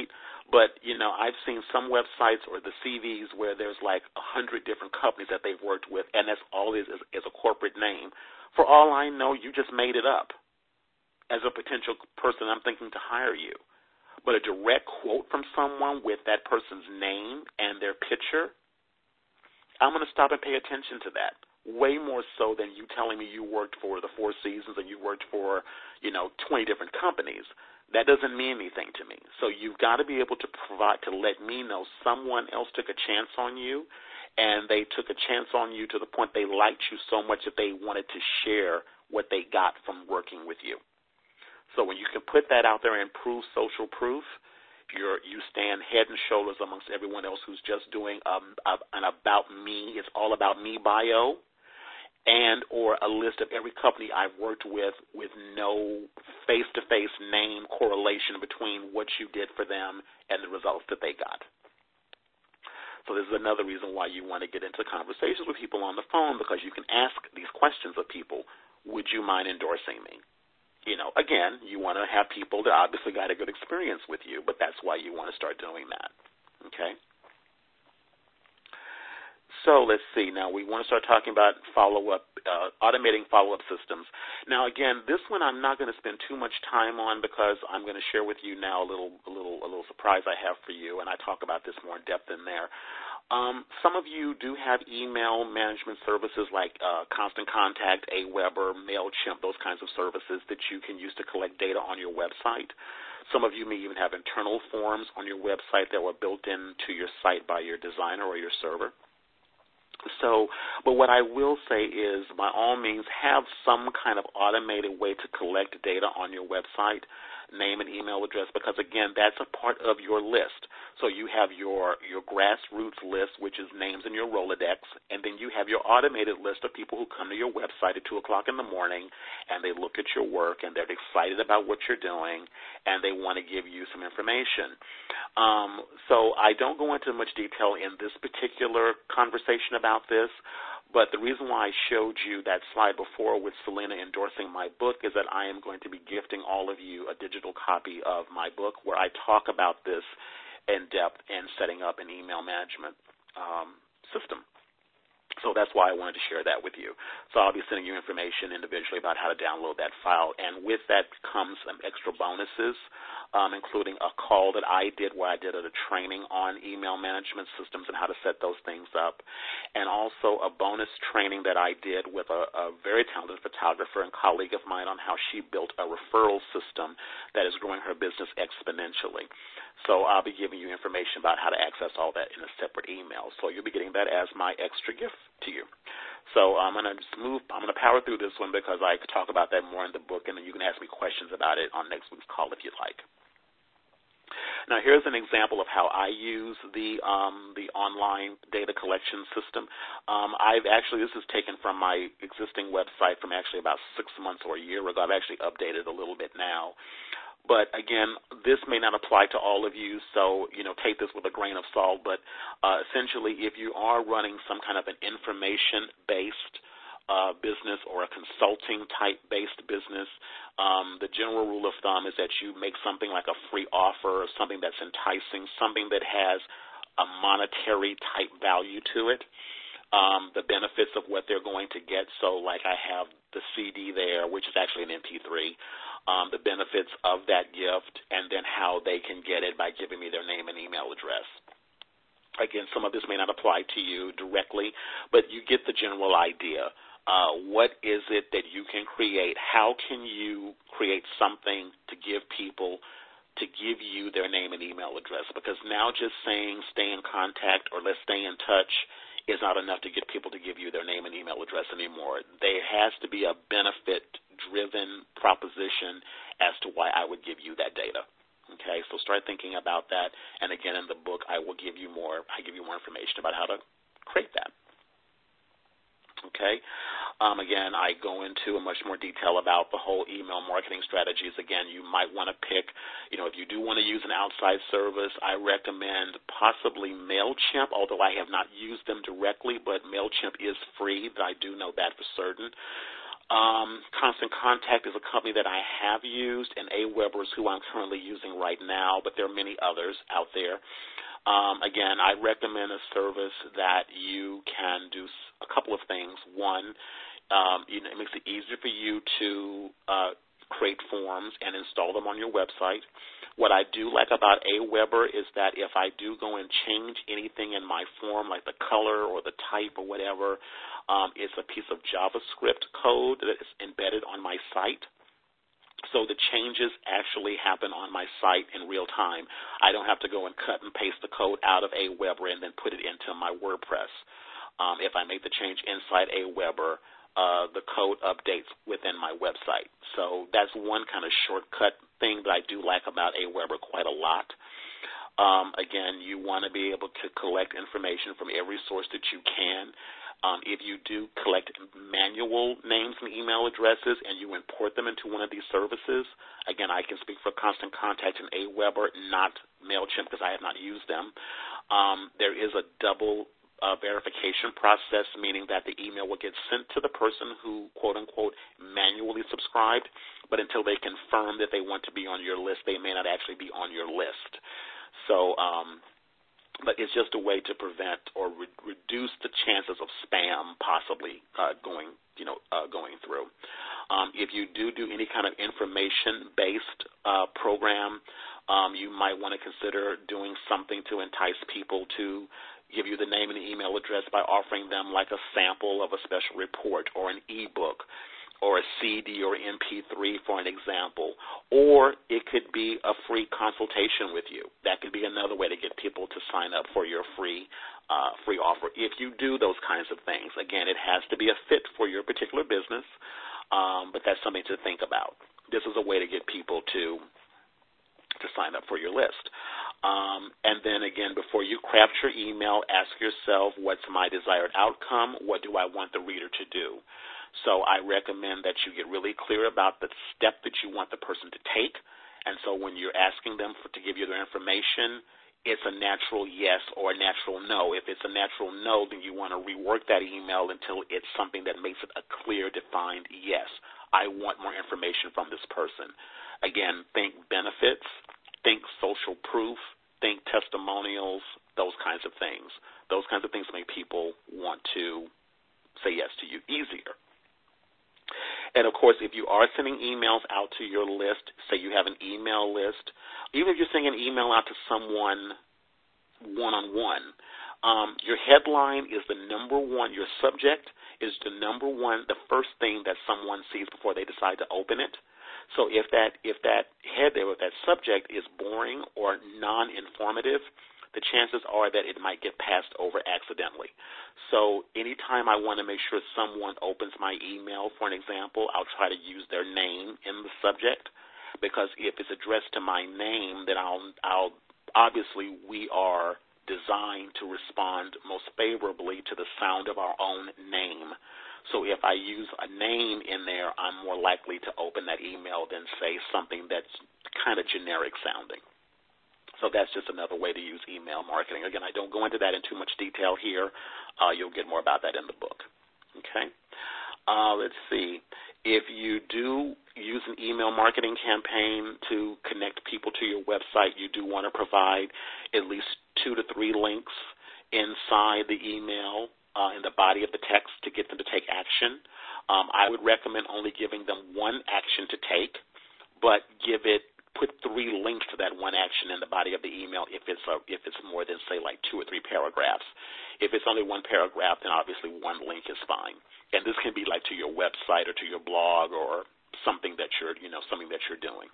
But, you know, I've seen some websites or the C Vs where there's like a hundred different companies that they've worked with, and that's all it is, is, is a corporate name. For all I know, you just made it up as a potential person I'm thinking to hire you. But a direct quote from someone with that person's name and their picture, I'm going to stop and pay attention to that, way more so than you telling me you worked for the Four Seasons and you worked for, you know, twenty different companies. That doesn't mean anything to me. So you've got to be able to provide, to let me know someone else took a chance on you, and they took a chance on you to the point they liked you so much that they wanted to share what they got from working with you. So when you can put that out there and prove social proof, you're, you stand head and shoulders amongst everyone else who's just doing um, a, an about me, it's all about me bio, and or a list of every company I've worked with with no face-to-face name correlation between what you did for them and the results that they got. So this is another reason why you want to get into conversations with people on the phone, because you can ask these questions of people. Would you mind endorsing me? You know, again, you want to have people that obviously got a good experience with you, but that's why you want to start doing that, okay? So let's see. Now we want to start talking about follow-up, uh, automating follow-up systems. Now, again, this one I'm not going to spend too much time on because I'm going to share with you now a little, a little, a little surprise I have for you, and I talk about this more in depth in there. Um, some of you do have email management services like uh, Constant Contact, Aweber, MailChimp, those kinds of services that you can use to collect data on your website. Some of you may even have internal forms on your website that were built into your site by your designer or your server. So, but what I will say is, by all means, have some kind of automated way to collect data on your website, name and email address, because, again, that's a part of your list. So you have your, your grassroots list, which is names in your Rolodex, and then you have your automated list of people who come to your website at two o'clock in the morning, and they look at your work, and they're excited about what you're doing, and they want to give you some information. Um, so I don't go into much detail in this particular conversation about this, but the reason why I showed you that slide before with Selena endorsing my book is that I am going to be gifting all of you a digital copy of my book where I talk about this in depth and setting up an email management um, system. So that's why I wanted to share that with you. So I'll be sending you information individually about how to download that file. And with that comes some extra bonuses, um, including a call that I did where I did a training on email management systems and how to set those things up, and also a bonus training that I did with a, a very talented photographer and colleague of mine on how she built a referral system that is growing her business exponentially. So I'll be giving you information about how to access all that in a separate email. So you'll be getting that as my extra gift to you. So I'm going to just move, I'm going to power through this one because I could talk about that more in the book, and then you can ask me questions about it on next week's call if you'd like. Now, here's an example of how I use the um, the online data collection system. Um, I've actually, this is taken from my existing website from actually about six months or a year ago. I've actually updated a little bit now. But, again, this may not apply to all of you, so, you know, take this with a grain of salt. But uh, essentially, if you are running some kind of an information-based uh, business or a consulting-type-based business, um, the general rule of thumb is that you make something like a free offer or something that's enticing, something that has a monetary-type value to it. Um, the benefits of what they're going to get. So, like I have the C D there, which is actually an M P three, um, the benefits of that gift, and then how they can get it by giving me their name and email address. Again, some of this may not apply to you directly, but you get the general idea. Uh, what is it that you can create? How can you create something to give people to give you their name and email address? Because now just saying stay in contact or let's stay in touch is not enough to get people to give you their name and email address anymore. There has to be a benefit-driven proposition as to why I would give you that data. Okay, so start thinking about that. And again, in the book, I will give you more. I give you more information about how to create that. Okay. Um, again, I go into much more detail about the whole email marketing strategies. Again, you might want to pick, you know, if you do want to use an outside service, I recommend possibly MailChimp, although I have not used them directly, but MailChimp is free. I do know that for certain. Um, Constant Contact is a company that I have used, and AWeber is who I'm currently using right now, but there are many others out there. Um, again, I recommend a service that you can do a couple of things. One, um, you know, it makes it easier for you to uh, create forms and install them on your website. What I do like about AWeber is that if I do go and change anything in my form, like the color or the type or whatever, um, it's a piece of JavaScript code that is embedded on my site. So the changes actually happen on my site in real time. I don't have to go and cut and paste the code out of AWeber and then put it into my WordPress. Um, if I make the change inside AWeber, Uh, the code updates within my website. So that's one kind of shortcut thing that I do like about AWeber quite a lot. Um, again, you want to be able to collect information from every source that you can. Um, if you do collect manual names and email addresses and you import them into one of these services, again, I can speak for Constant Contact and AWeber, not MailChimp because I have not used them. Um, there is a double Uh, verification process, meaning that the email will get sent to the person who, quote-unquote, manually subscribed, but until they confirm that they want to be on your list, they may not actually be on your list. So, um, but it's just a way to prevent or re- reduce the chances of spam possibly uh, going, you know, uh, going through. Um, if you do do any kind of information-based uh, program, um, you might want to consider doing something to entice people to give you the name and the email address by offering them like a sample of a special report or an e-book or a C D or M P three, for an example. Or it could be a free consultation with you. That could be another way to get people to sign up for your free uh, free offer. If you do those kinds of things, again, it has to be a fit for your particular business, um, but that's something to think about. This is a way to get people to to sign up for your list. Um, and then, again, before you craft your email, ask yourself, what's my desired outcome? What do I want the reader to do? So I recommend that you get really clear about the step that you want the person to take. And so when you're asking them for, to give you their information, it's a natural yes or a natural no. If it's a natural no, then you want to rework that email until it's something that makes it a clear, defined yes. I want more information from this person. Again, think benefits, think social proof, think testimonials, those kinds of things. Those kinds of things make people want to say yes to you easier. And, of course, if you are sending emails out to your list, say you have an email list, even if you're sending an email out to someone one-on-one, um, your headline is the number one, your subject is the number one, the first thing that someone sees before they decide to open it. So if that if that head there, if that subject is boring or non-informative, the chances are that it might get passed over accidentally. So anytime I want to make sure someone opens my email, for an example, I'll try to use their name in the subject, because if it's addressed to my name, then I'll, I'll obviously we are designed to respond most favorably to the sound of our own name. So if I use a name in there, I'm more likely to open that email than say something that's kind of generic sounding. So that's just another way to use email marketing. Again, I don't go into that in too much detail here. Uh, you'll get more about that in the book. Okay? Uh, let's see. If you do use an email marketing campaign to connect people to your website, you do want to provide at least two to three links inside the email Uh, in the body of the text to get them to take action. Um, I would recommend only giving them one action to take, but give it, put three links to that one action in the body of the email if it's a, if it's more than, say, like two or three paragraphs. If it's only one paragraph, then obviously one link is fine. And this can be like to your website or to your blog or something that you're, you know, something that you're doing.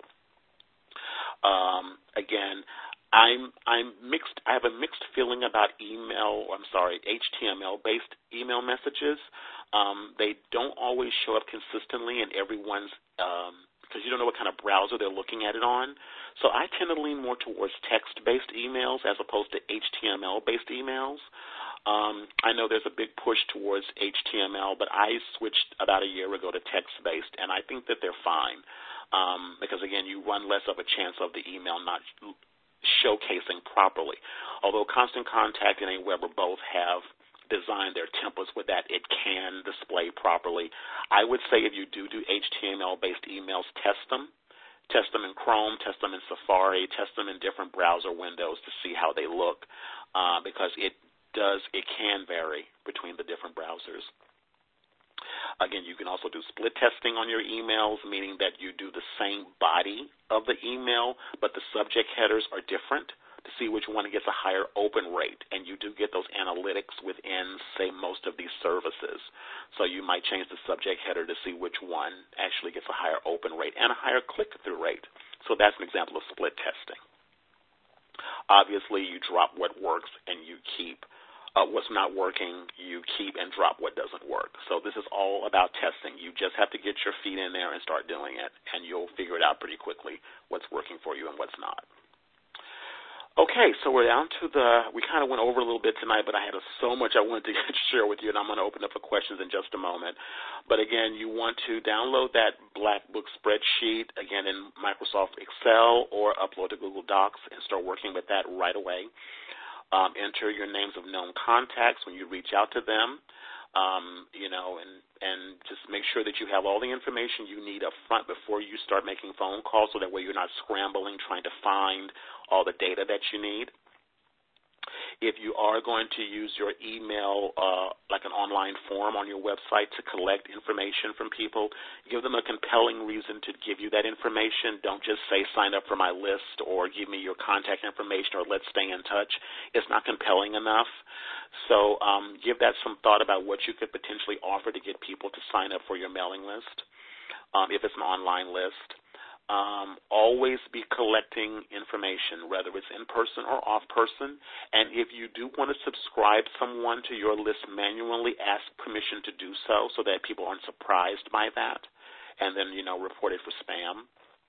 Um, again, I'm I'm mixed. I have a mixed feeling about email. Or I'm sorry, H T M L-based email messages. Um, they don't always show up consistently in everyone's um, because you don't know what kind of browser they're looking at it on. So I tend to lean more towards text-based emails as opposed to H T M L-based emails. Um, I know there's a big push towards H T M L, but I switched about a year ago to text-based, and I think that they're fine um, because, again, you run less of a chance of the email not showcasing properly. Although Constant Contact and AWeber both have design their templates with that it can display properly. I would say if you do do H T M L-based emails, test them. Test them in Chrome, test them in Safari, test them in different browser windows to see how they look, uh, because it does, it can vary between the different browsers. Again, you can also do split testing on your emails, meaning that you do the same body of the email, but the subject headers are different to see which one gets a higher open rate. And you do get those analytics within, say, most of these services. So you might change the subject header to see which one actually gets a higher open rate and a higher click-through rate. So that's an example of split testing. Obviously, you drop what works and you keep uh, what's not working, you keep and drop what doesn't work. So this is all about testing. You just have to get your feet in there and start doing it, and you'll figure it out pretty quickly what's working for you and what's not. Okay, so we're down to the, we kind of went over a little bit tonight, but I had so much I wanted to share with you, and I'm going to open up for questions in just a moment. But again, you want to download that Black Book spreadsheet, again, in Microsoft Excel, or upload to Google Docs and start working with that right away. Um, enter your names of known contacts when you reach out to them. Um, you know, and, and just make sure that you have all the information you need up front before you start making phone calls, so that way you're not scrambling trying to find all the data that you need. If you are going to use your email, uh, like an online form on your website to collect information from people, give them a compelling reason to give you that information. Don't just say sign up for my list or give me your contact information or let's stay in touch. It's not compelling enough. So um, give that some thought about what you could potentially offer to get people to sign up for your mailing list, um, if it's an online list. Um, always be collecting information, whether it's in person or off person. And if you do want to subscribe someone to your list manually, ask permission to do so, so that people aren't surprised by that, and then, you know, report it for spam.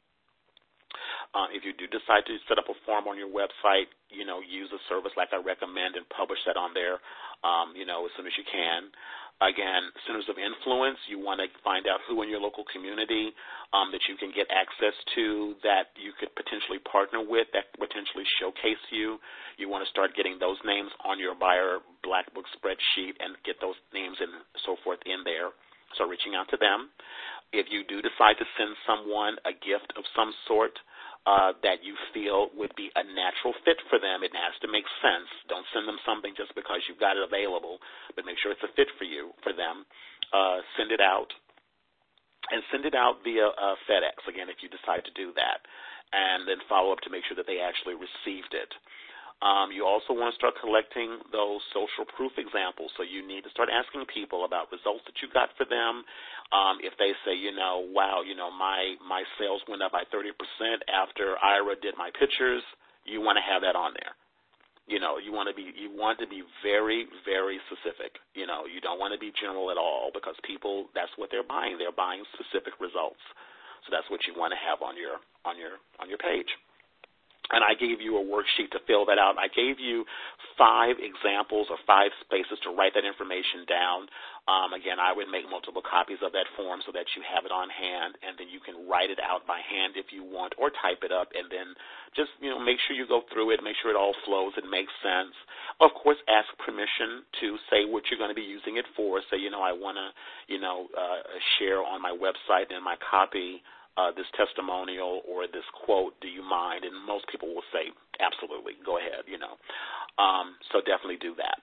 Uh, if you do decide to set up a form on your website, you know, use a service like I recommend and publish that on there, um, you know, as soon as you can. Again, centers of influence, you want to find out who in your local community um, that you can get access to, that you could potentially partner with, that potentially showcase you. You want to start getting those names on your buyer Black Book spreadsheet and get those names and so forth in there. So reaching out to them. If you do decide to send someone a gift of some sort, Uh, that you feel would be a natural fit for them, it has to make sense. Don't send them something just because you've got it available, but make sure it's a fit for you, for them. Uh, send it out, and send it out via uh, FedEx, again, if you decide to do that, and then follow up to make sure that they actually received it. Um, you also want to start collecting those social proof examples, so you need to start asking people about results that you got for them. Um, if they say, you know, wow, you know, my, my sales went up by thirty percent after Ira did my pictures, you want to have that on there. You know, you want to be you want to be very, very specific. You know, you don't want to be general at all, because people, that's what they're buying. They're buying specific results. So that's what you want to have on your on your on your page. And I gave you a worksheet to fill that out. I gave you five examples or five spaces to write that information down. Um, again, I would make multiple copies of that form so that you have it on hand, and then you can write it out by hand if you want, or type it up, and then just, you know, make sure you go through it, make sure it all flows and makes sense. Of course, ask permission to say what you're going to be using it for. Say, you know, I want to, you know, uh, share on my website and my copy Uh, this testimonial or this quote, do you mind? And most people will say, absolutely, go ahead, you know. Um, so definitely do that.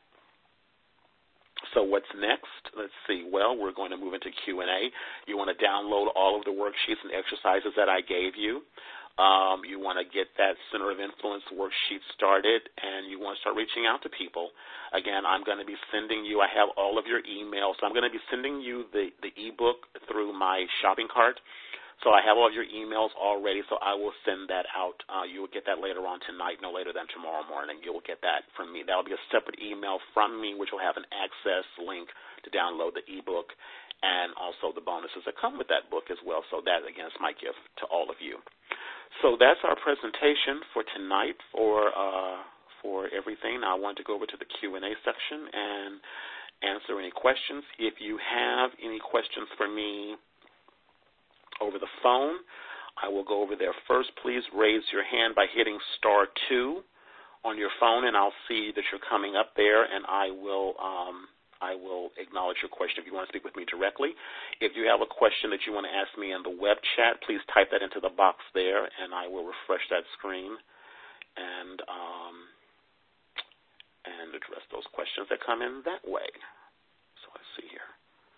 So what's next? Let's see. Well, we're going to move into Q and A. You want to download all of the worksheets and exercises that I gave you. Um, you want to get that Center of Influence worksheet started, and you want to start reaching out to people. Again, I'm going to be sending you, I have all of your emails, so I'm going to be sending you the, the e-book through my shopping cart. So I have all your emails already, so I will send that out. Uh, you will get that later on tonight, no later than tomorrow morning. You will get that from me. That will be a separate email from me, which will have an access link to download the e-book and also the bonuses that come with that book as well. So that, again, is my gift to all of you. So that's our presentation for tonight for uh, for everything. Now I want to go over to the Q and A section and answer any questions. If you have any questions for me over the phone, I will go over there first. Please raise your hand by hitting star two on your phone, and I'll see that you're coming up there, and I will um, I will acknowledge your question if you want to speak with me directly. If you have a question that you want to ask me in the web chat, please type that into the box there, and I will refresh that screen and um, and address those questions that come in that way. So let's see here.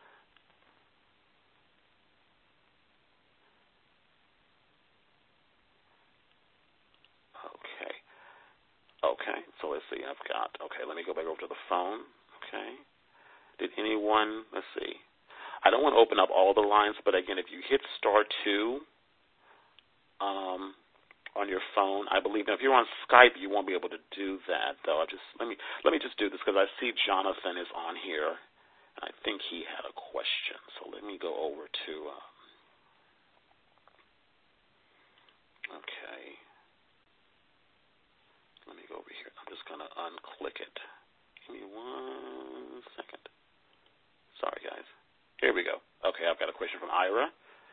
Okay. Okay, so let's see. I've got, okay, let me go back over to the phone. Okay. Did anyone, let's see. I don't want to open up all the lines, but again, if you hit star two um, on your phone, I believe, now if you're on Skype, you won't be able to do that, though. I just, let me, let me just do this because I see Jonathan is on here, and I think he had a question. So let me go over to, um, okay. Let me go over here. I'm just going to unclick it. Give me one second. Sorry, guys. Here we go. Okay, I've got a question from Ira.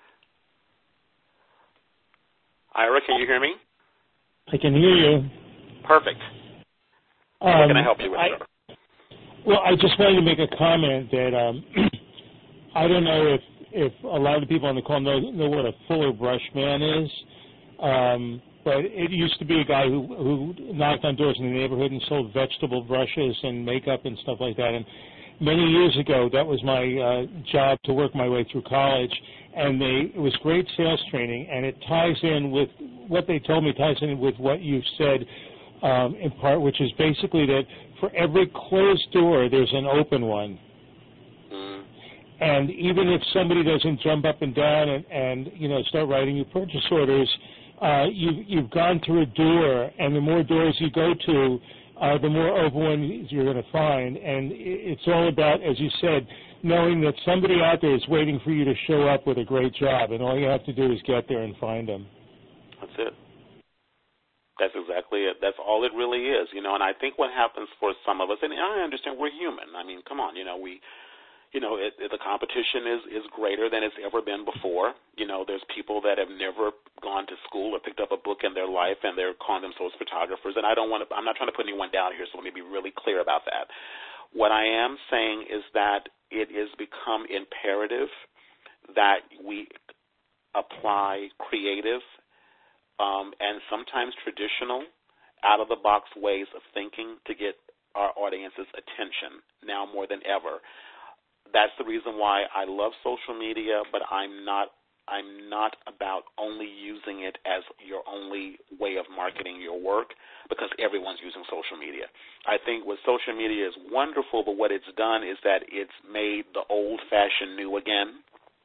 Ira, can you hear me? I can hear you. Perfect. Um, what can I help you with, I, sir? Well, I just wanted to make a comment that um, I don't know if, if a lot of people on the call know, know what a Fuller brush man is. Um, But it used to be a guy who, who knocked on doors in the neighborhood and sold vegetable brushes and makeup and stuff like that. And many years ago, that was my uh, job to work my way through college. And they, it was great sales training, and it ties in with what they told me ties in with what you said um, in part, which is basically that for every closed door, there's an open one. Mm. And even if somebody doesn't jump up and down and, and you know, start writing you purchase orders, Uh, you've, you've gone through a door, and the more doors you go to, uh, the more open ones you're going to find. And it's all about, as you said, knowing that somebody out there is waiting for you to show up with a great job, and all you have to do is get there and find them. That's it. That's exactly it. That's all it really is, you know. And I think what happens for some of us, and I understand we're human. I mean, come on, you know, we... You know, it, it, the competition is, is greater than it's ever been before. You know, there's people that have never gone to school or picked up a book in their life, and they're calling themselves photographers. And I don't want to, I'm not trying to put anyone down here, so let me be really clear about that. What I am saying is that it has become imperative that we apply creative um, and sometimes traditional, out-of-the-box ways of thinking to get our audience's attention now more than ever. That's the reason why I love social media, but I'm not I'm not about only using it as your only way of marketing your work, because everyone's using social media. I think what social media is wonderful, but what it's done is that it's made the old-fashioned new again.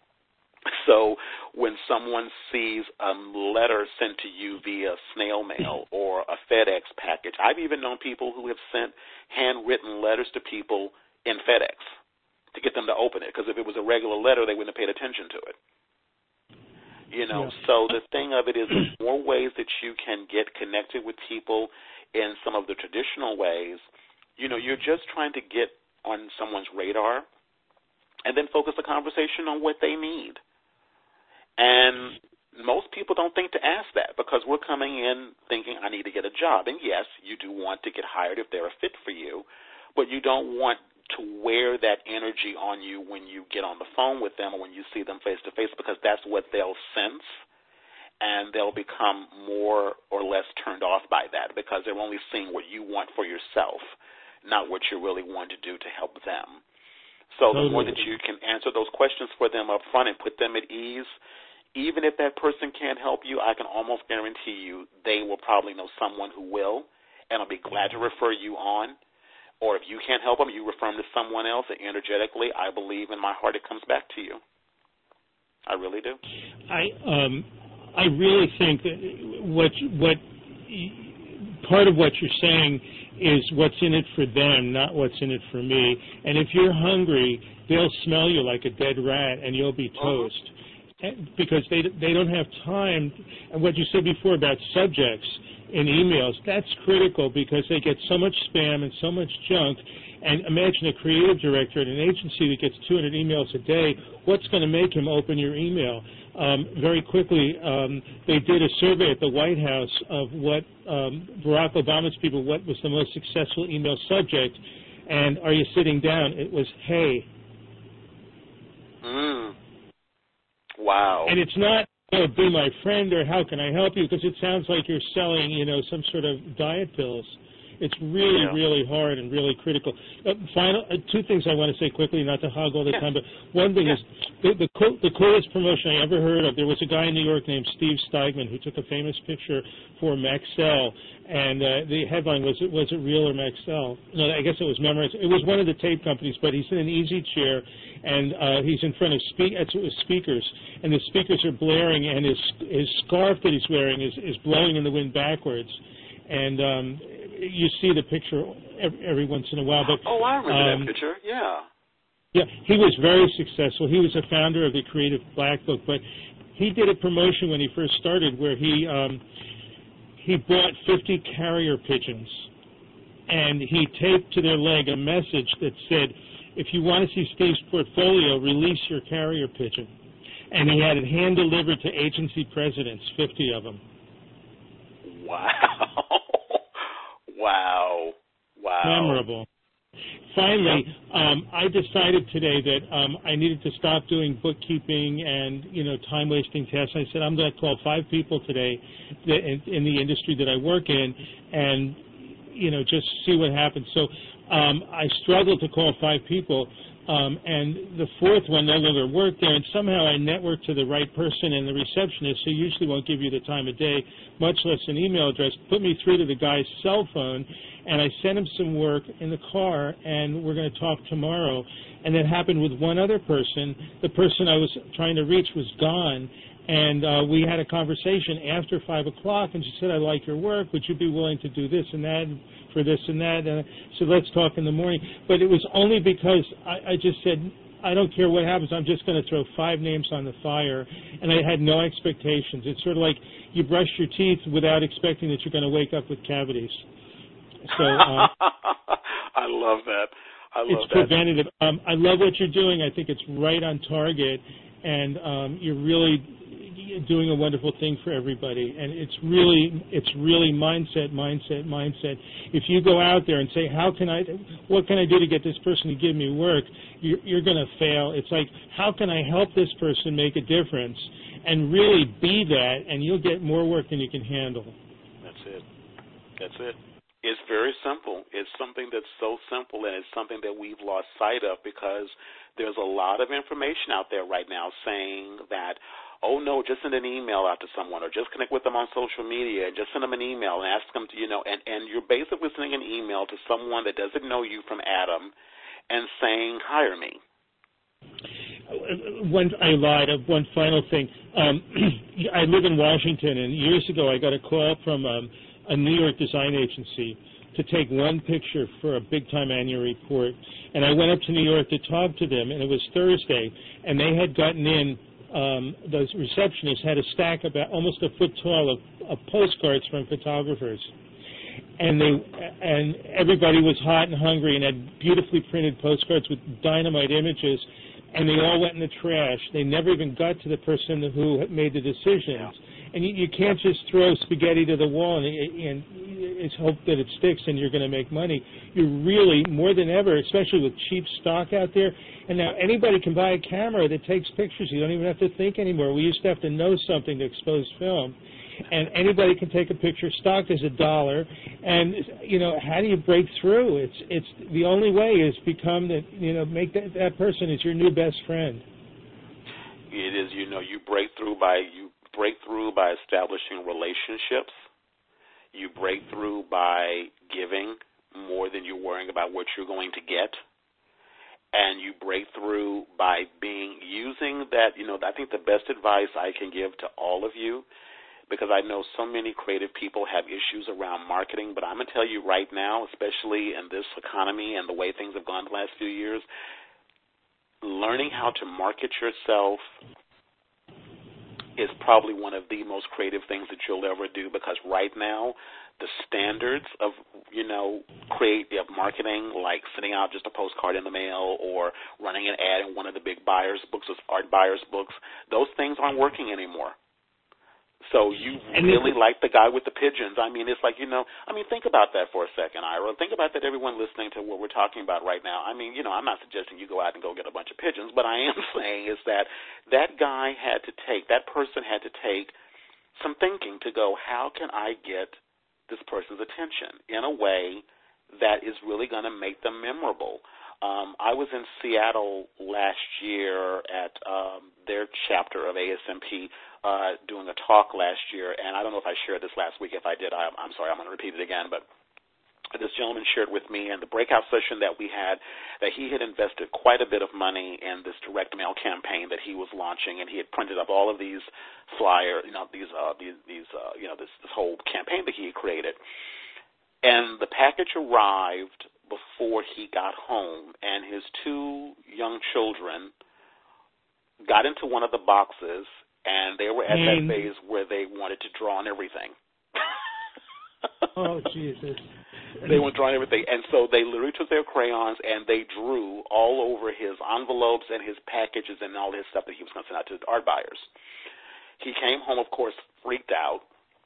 So when someone sees a letter sent to you via snail mail or a FedEx package, I've even known people who have sent handwritten letters to people in FedEx to get them to open it, because if it was a regular letter, they wouldn't have paid attention to it. You know, yeah. So the thing of it is there's more ways that you can get connected with people in some of the traditional ways. You know, you're just trying to get on someone's radar and then focus the conversation on what they need. And most people don't think to ask that, because we're coming in thinking, I need to get a job. And yes, you do want to get hired if they're a fit for you, but you don't want to wear that energy on you when you get on the phone with them or when you see them face-to-face, because that's what they'll sense, and they'll become more or less turned off by that, because they're only seeing what you want for yourself, not what you're really wanting to do to help them. So the more that you can answer those questions for them up front and put them at ease, even if that person can't help you, I can almost guarantee you they will probably know someone who will, and will be glad to refer you on. Or if you can't help them, you refer them to someone else, and energetically, I believe in my heart it comes back to you. I really do. I um, I really think that what what part of what you're saying is what's in it for them, not what's in it for me. And if you're hungry, they'll smell you like a dead rat, and you'll be toast. Uh-huh. Because they they don't have time. And what you said before about subjects in emails, that's critical, because they get so much spam and so much junk. And imagine a creative director at an agency that gets two hundred emails a day. What's going to make him open your email? um, very quickly, um, they did a survey at the White House of what um, Barack Obama's people, what was the most successful email subject, and are you sitting down? It was, hey. Mm. Wow. And it's not, oh, be my friend or how can I help you, because it sounds like you're selling, you know, some sort of diet pills. It's really, yeah. really hard and really critical. Uh, final, uh, two things I want to say quickly, not to hog all the yeah. time, but one thing yeah. is the, the, cool, the coolest promotion I ever heard of, there was a guy in New York named Steve Steigman who took a famous picture for Maxell, and uh, the headline was, was it real or Maxell? No, I guess it was Memorize. It was one of the tape companies, but he's in an easy chair, and uh, he's in front of spe- speakers, and the speakers are blaring, and his, his scarf that he's wearing is, is blowing in the wind backwards. And um, you see the picture every, every once in a while. But oh, I remember um, that picture. Yeah. Yeah, he was very successful. He was a founder of the Creative Black Book, but he did a promotion when he first started where he um, he bought fifty carrier pigeons, and he taped to their leg a message that said, "If you want to see Steve's portfolio, release your carrier pigeon." And he had it hand delivered to agency presidents, fifty of them. Wow. Wow. Wow. Memorable. Finally, um, I decided today that um, I needed to stop doing bookkeeping and, you know, time-wasting tests. I said I'm going to call five people today that in, in the industry that I work in and, you know, just see what happens. So um, I struggled to call five people, um, and the fourth one no longer worked there, and somehow I networked to the right person and the receptionist, who usually won't give you the time of day, much less an email address, put me through to the guy's cell phone, and I sent him some work in the car, and we're going to talk tomorrow. And that happened with one other person. The person I was trying to reach was gone, and uh, we had a conversation after five o'clock, and she said, I like your work. Would you be willing to do this and that for this and that? And I said, let's talk in the morning. But it was only because I, I just said, I don't care what happens. I'm just going to throw five names on the fire, and I had no expectations. It's sort of like you brush your teeth without expecting that you're going to wake up with cavities. So uh, I love that. I love it's that. preventative. Um, I love what you're doing. I think it's right on target, and um, you're really doing a wonderful thing for everybody. And it's really, it's really mindset, mindset, mindset. If you go out there and say, "How can I? What can I do to get this person to give me work?" You're, you're going to fail. It's like, "How can I help this person make a difference?" And really be that, and you'll get more work than you can handle. That's it. That's it. It's very simple. It's something that's so simple, and it's something that we've lost sight of because there's a lot of information out there right now saying that, oh, no, just send an email out to someone or just connect with them on social media and just send them an email and ask them to, you know, and, and you're basically sending an email to someone that doesn't know you from Adam and saying, hire me. One, I lied. One final thing. Um, I live in Washington, and years ago I got a call from um, a New York design agency to take one picture for a big-time annual report. And I went up to New York to talk to them, and it was Thursday, and they had gotten in, um, the receptionist had a stack about almost a foot tall of, of postcards from photographers. And they and everybody was hot and hungry and had beautifully printed postcards with dynamite images, and they all went in the trash. They never even got to the person who made the decisions. And you, you can't just throw spaghetti to the wall and, and it's hope that it sticks and you're going to make money. You really, more than ever, especially with cheap stock out there, and now anybody can buy a camera that takes pictures. You don't even have to think anymore. We used to have to know something to expose film. And anybody can take a picture. Stock is a dollar, and you know how do you break through? It's it's the only way is become that you know make that that person is your new best friend. It is you know you break through by you break through by establishing relationships. You break through by giving more than you're worrying about what you're going to get, and you break through by being using that. You know I think the best advice I can give to all of you, because I know so many creative people have issues around marketing, but I'm going to tell you right now, especially in this economy and the way things have gone the last few years, learning how to market yourself is probably one of the most creative things that you'll ever do, because right now the standards of, you know, creative marketing, like sending out just a postcard in the mail or running an ad in one of the big buyers' books, art buyers' books, those things aren't working anymore. So you really like the guy with the pigeons. I mean, it's like, you know, I mean, think about that for a second, Ira. Think about that, everyone listening to what we're talking about right now. I mean, you know, I'm not suggesting you go out and go get a bunch of pigeons, but I am saying is that that guy had to take, that person had to take some thinking to go, how can I get this person's attention in a way that is really going to make them memorable? Um, I was in Seattle last year at um, their chapter of A S M P uh, doing a talk last year, and I don't know if I shared this last week. If I did, I, I'm sorry, I'm going to repeat it again, but this gentleman shared with me in the breakout session that we had that he had invested quite a bit of money in this direct mail campaign that he was launching, and he had printed up all of these flyers, you know, these, uh, these, these uh, you know, this, this whole campaign that he had created. And the package arrived before he got home, and his two young children got into one of the boxes, and they were at mm. that phase where they wanted to draw on everything. Oh, Jesus. They were drawing everything. And so they literally took their crayons and they drew all over his envelopes and his packages and all his stuff that he was going to send out to the art buyers. He came home, of course, freaked out.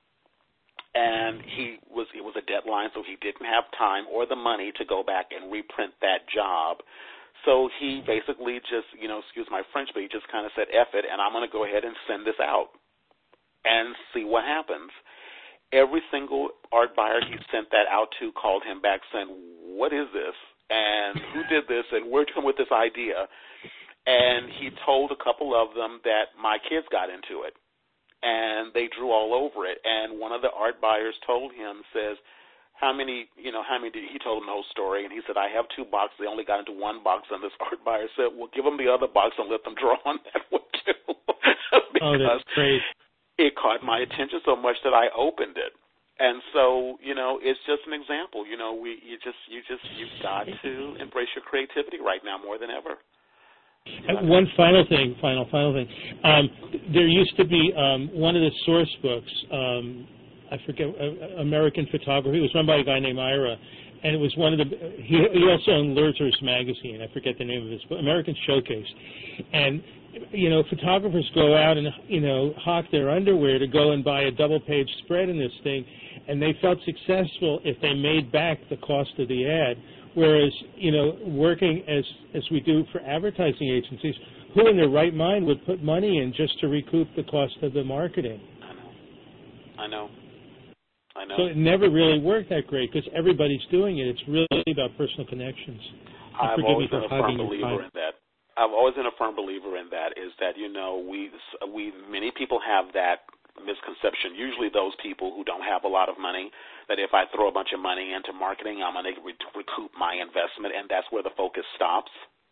And he was it was a deadline, so he didn't have time or the money to go back and reprint that job. So he basically just, you know, excuse my French, but he just kind of said, F it, and I'm going to go ahead and send this out and see what happens. Every single art buyer he sent that out to called him back saying, what is this? And who did this? And where'd you come with this idea? And he told a couple of them that my kids got into it. And they drew all over it. And one of the art buyers told him, says, how many, you know, how many did he told him the whole story. And he said, I have two boxes. They only got into one box. And this art buyer said, well, give them the other box and let them draw on that one, too. Oh, that's great. It caught my attention so much that I opened it. And so, you know, it's just an example. You know, we, you just, you just, you've got to embrace your creativity right now more than ever. Uh, one final thing, final, final thing. Um, there used to be um, one of the source books, um, I forget, uh, American Photography. It was run by a guy named Ira, and it was one of the, he, he also owned Lurter's magazine. I forget the name of his book, American Showcase. And, you know, photographers go out and, you know, hawk their underwear to go and buy a double-page spread in this thing, and they felt successful if they made back the cost of the ad. Whereas, you know, working as as we do for advertising agencies, who in their right mind would put money in just to recoup the cost of the marketing? I know. I know. So it never really worked that great because everybody's doing it. It's really about personal connections. I've always been a firm believer in that. I've always been a firm believer in that. Is that, you know, we we many people have that misconception. Usually, those people who don't have a lot of money, that if I throw a bunch of money into marketing, I'm going to re- recoup my investment, and that's where the focus stops.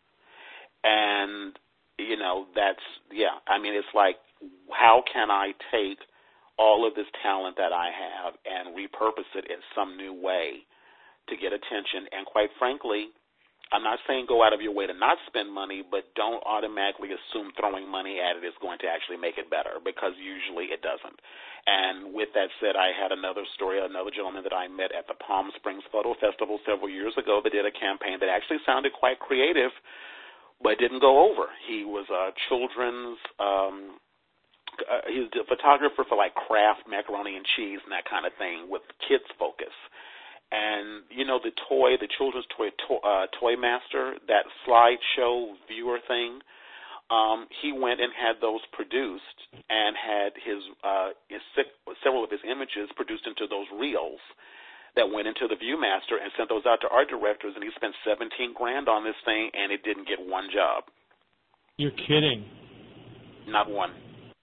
And, you know, that's, yeah, I mean, it's like, how can I take all of this talent that I have and repurpose it in some new way to get attention? And quite frankly, I'm not saying go out of your way to not spend money, but don't automatically assume throwing money at it is going to actually make it better, because usually it doesn't. And with that said, I had another story, another gentleman that I met at the Palm Springs Photo Festival several years ago that did a campaign that actually sounded quite creative, but didn't go over. He was a children's, um, uh, he was a photographer for like Kraft macaroni and cheese and that kind of thing with kids focus. And, you know, the toy, the children's toy, to, uh, Toy Master, that slideshow viewer thing, um, he went and had those produced and had his, uh, his several of his images produced into those reels that went into the Viewmaster and sent those out to art directors, and he spent seventeen grand on this thing, and it didn't get one job. You're kidding. Not one.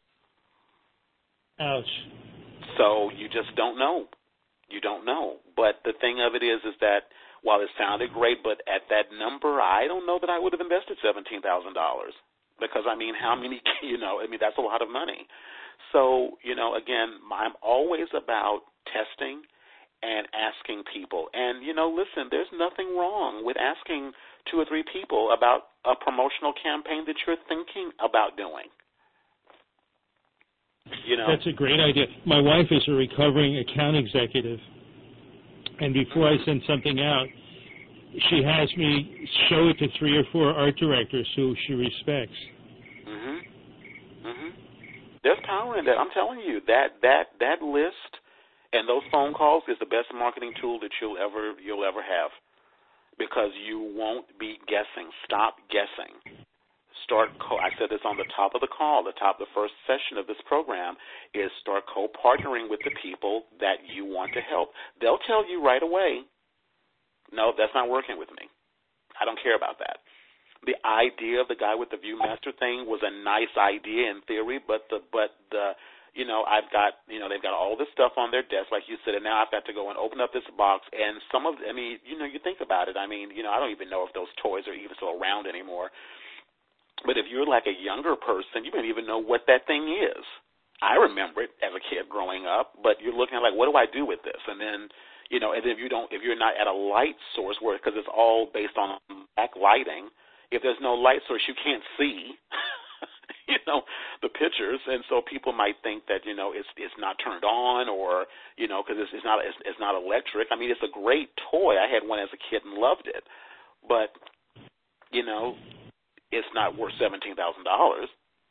Ouch. So you just don't know. You don't know. But the thing of it is, is that while it sounded great, but at that number, I don't know that I would have invested seventeen thousand dollars. Because, I mean, how many, you know, I mean, that's a lot of money. So, you know, again, I'm always about testing and asking people. And, you know, listen, there's nothing wrong with asking two or three people about a promotional campaign that you're thinking about doing. You know, that's a great idea. My wife is a recovering account executive, and before I send something out, she has me show it to three or four art directors who she respects. Mhm. Mhm. There's power in that. I'm telling you that that that list and those phone calls is the best marketing tool that you'll ever you'll ever have, because you won't be guessing. Stop guessing. Start. Co- I said this on the top of the call, the top of the first session of this program, is start co-partnering with the people that you want to help. They'll tell you right away, no, that's not working with me. I don't care about that. The idea of the guy with the ViewMaster thing was a nice idea in theory, but the but the you know I've got you know they've got all this stuff on their desk, like you said, and now I've got to go and open up this box. And some of I mean you know you think about it. I mean you know I don't even know if those toys are even still around anymore. But if you're like a younger person, you don't even know what that thing is. I remember it as a kid growing up, but you're looking at like, what do I do with this? And then, you know, and if you don't, if you're not at a light source, where because it's all based on backlighting, if there's no light source, you can't see, you know, the pictures, and so people might think that you know it's it's not turned on, or you know, because it's, it's not it's, it's not electric. I mean, it's a great toy. I had one as a kid and loved it, but you know. It's not worth seventeen thousand dollars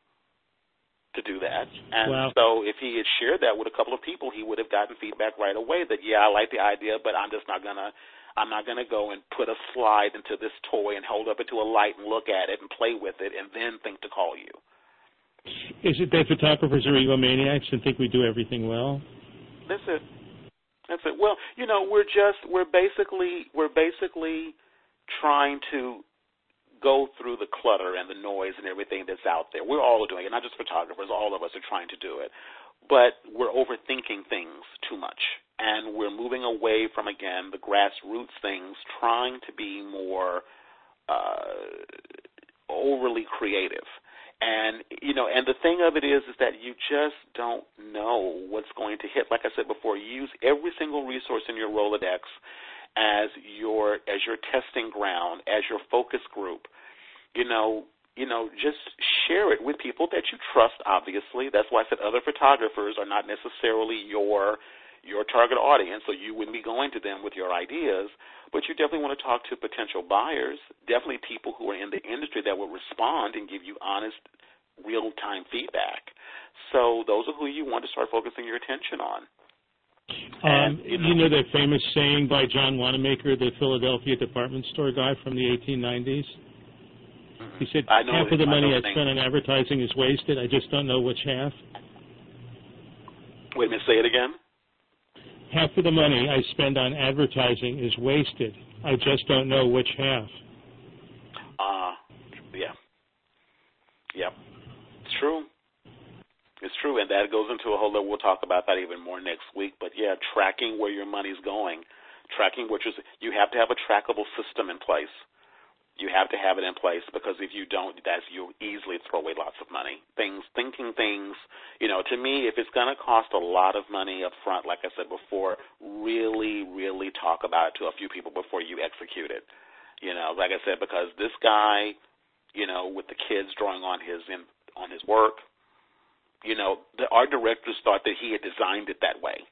to do that. And wow. So if he had shared that with a couple of people, he would have gotten feedback right away that, yeah, I like the idea, but I'm just not going to I'm not going to go and put a slide into this toy and hold up it to a light and look at it and play with it and then think to call you. Is it that photographers are egomaniacs and think we do everything well? That's it. That's it. Well, you know, we're just we're basically we're basically trying to go through the clutter and the noise and everything that's out there. We're all doing it, not just photographers. All of us are trying to do it. But we're overthinking things too much. And we're moving away from, again, the grassroots things, trying to be more uh, overly creative. And, you know, and the thing of it is, is that you just don't know what's going to hit. Like I said before, use every single resource in your Rolodex as your as your testing ground, as your focus group. You know, you know, just share it with people that you trust, obviously. That's why I said other photographers are not necessarily your your target audience, so you wouldn't be going to them with your ideas, but you definitely want to talk to potential buyers, definitely people who are in the industry that will respond and give you honest, real-time feedback. So those are who you want to start focusing your attention on. Um, and, you, know, you know that famous saying by John Wanamaker, the Philadelphia department store guy from the eighteen nineties? He said, half of the money I spent on advertising is wasted. I just don't know which half. Wait a minute, say it again. Half of the money I spend on advertising is wasted. I just don't know which half. Uh, yeah. Yep. It's true. It's true, and that goes into a whole lot. We'll talk about that even more next week. But, yeah, tracking where your money's going, tracking which is you have to have a trackable system in place. You have to have it in place, because if you don't, that's you'll easily throw away lots of money. Things, thinking things, you know, to me, if it's going to cost a lot of money up front, like I said before, really, really talk about it to a few people before you execute it. You know, like I said, because this guy, you know, with the kids drawing on his in, on his work, you know, the art directors thought that he had designed it that way.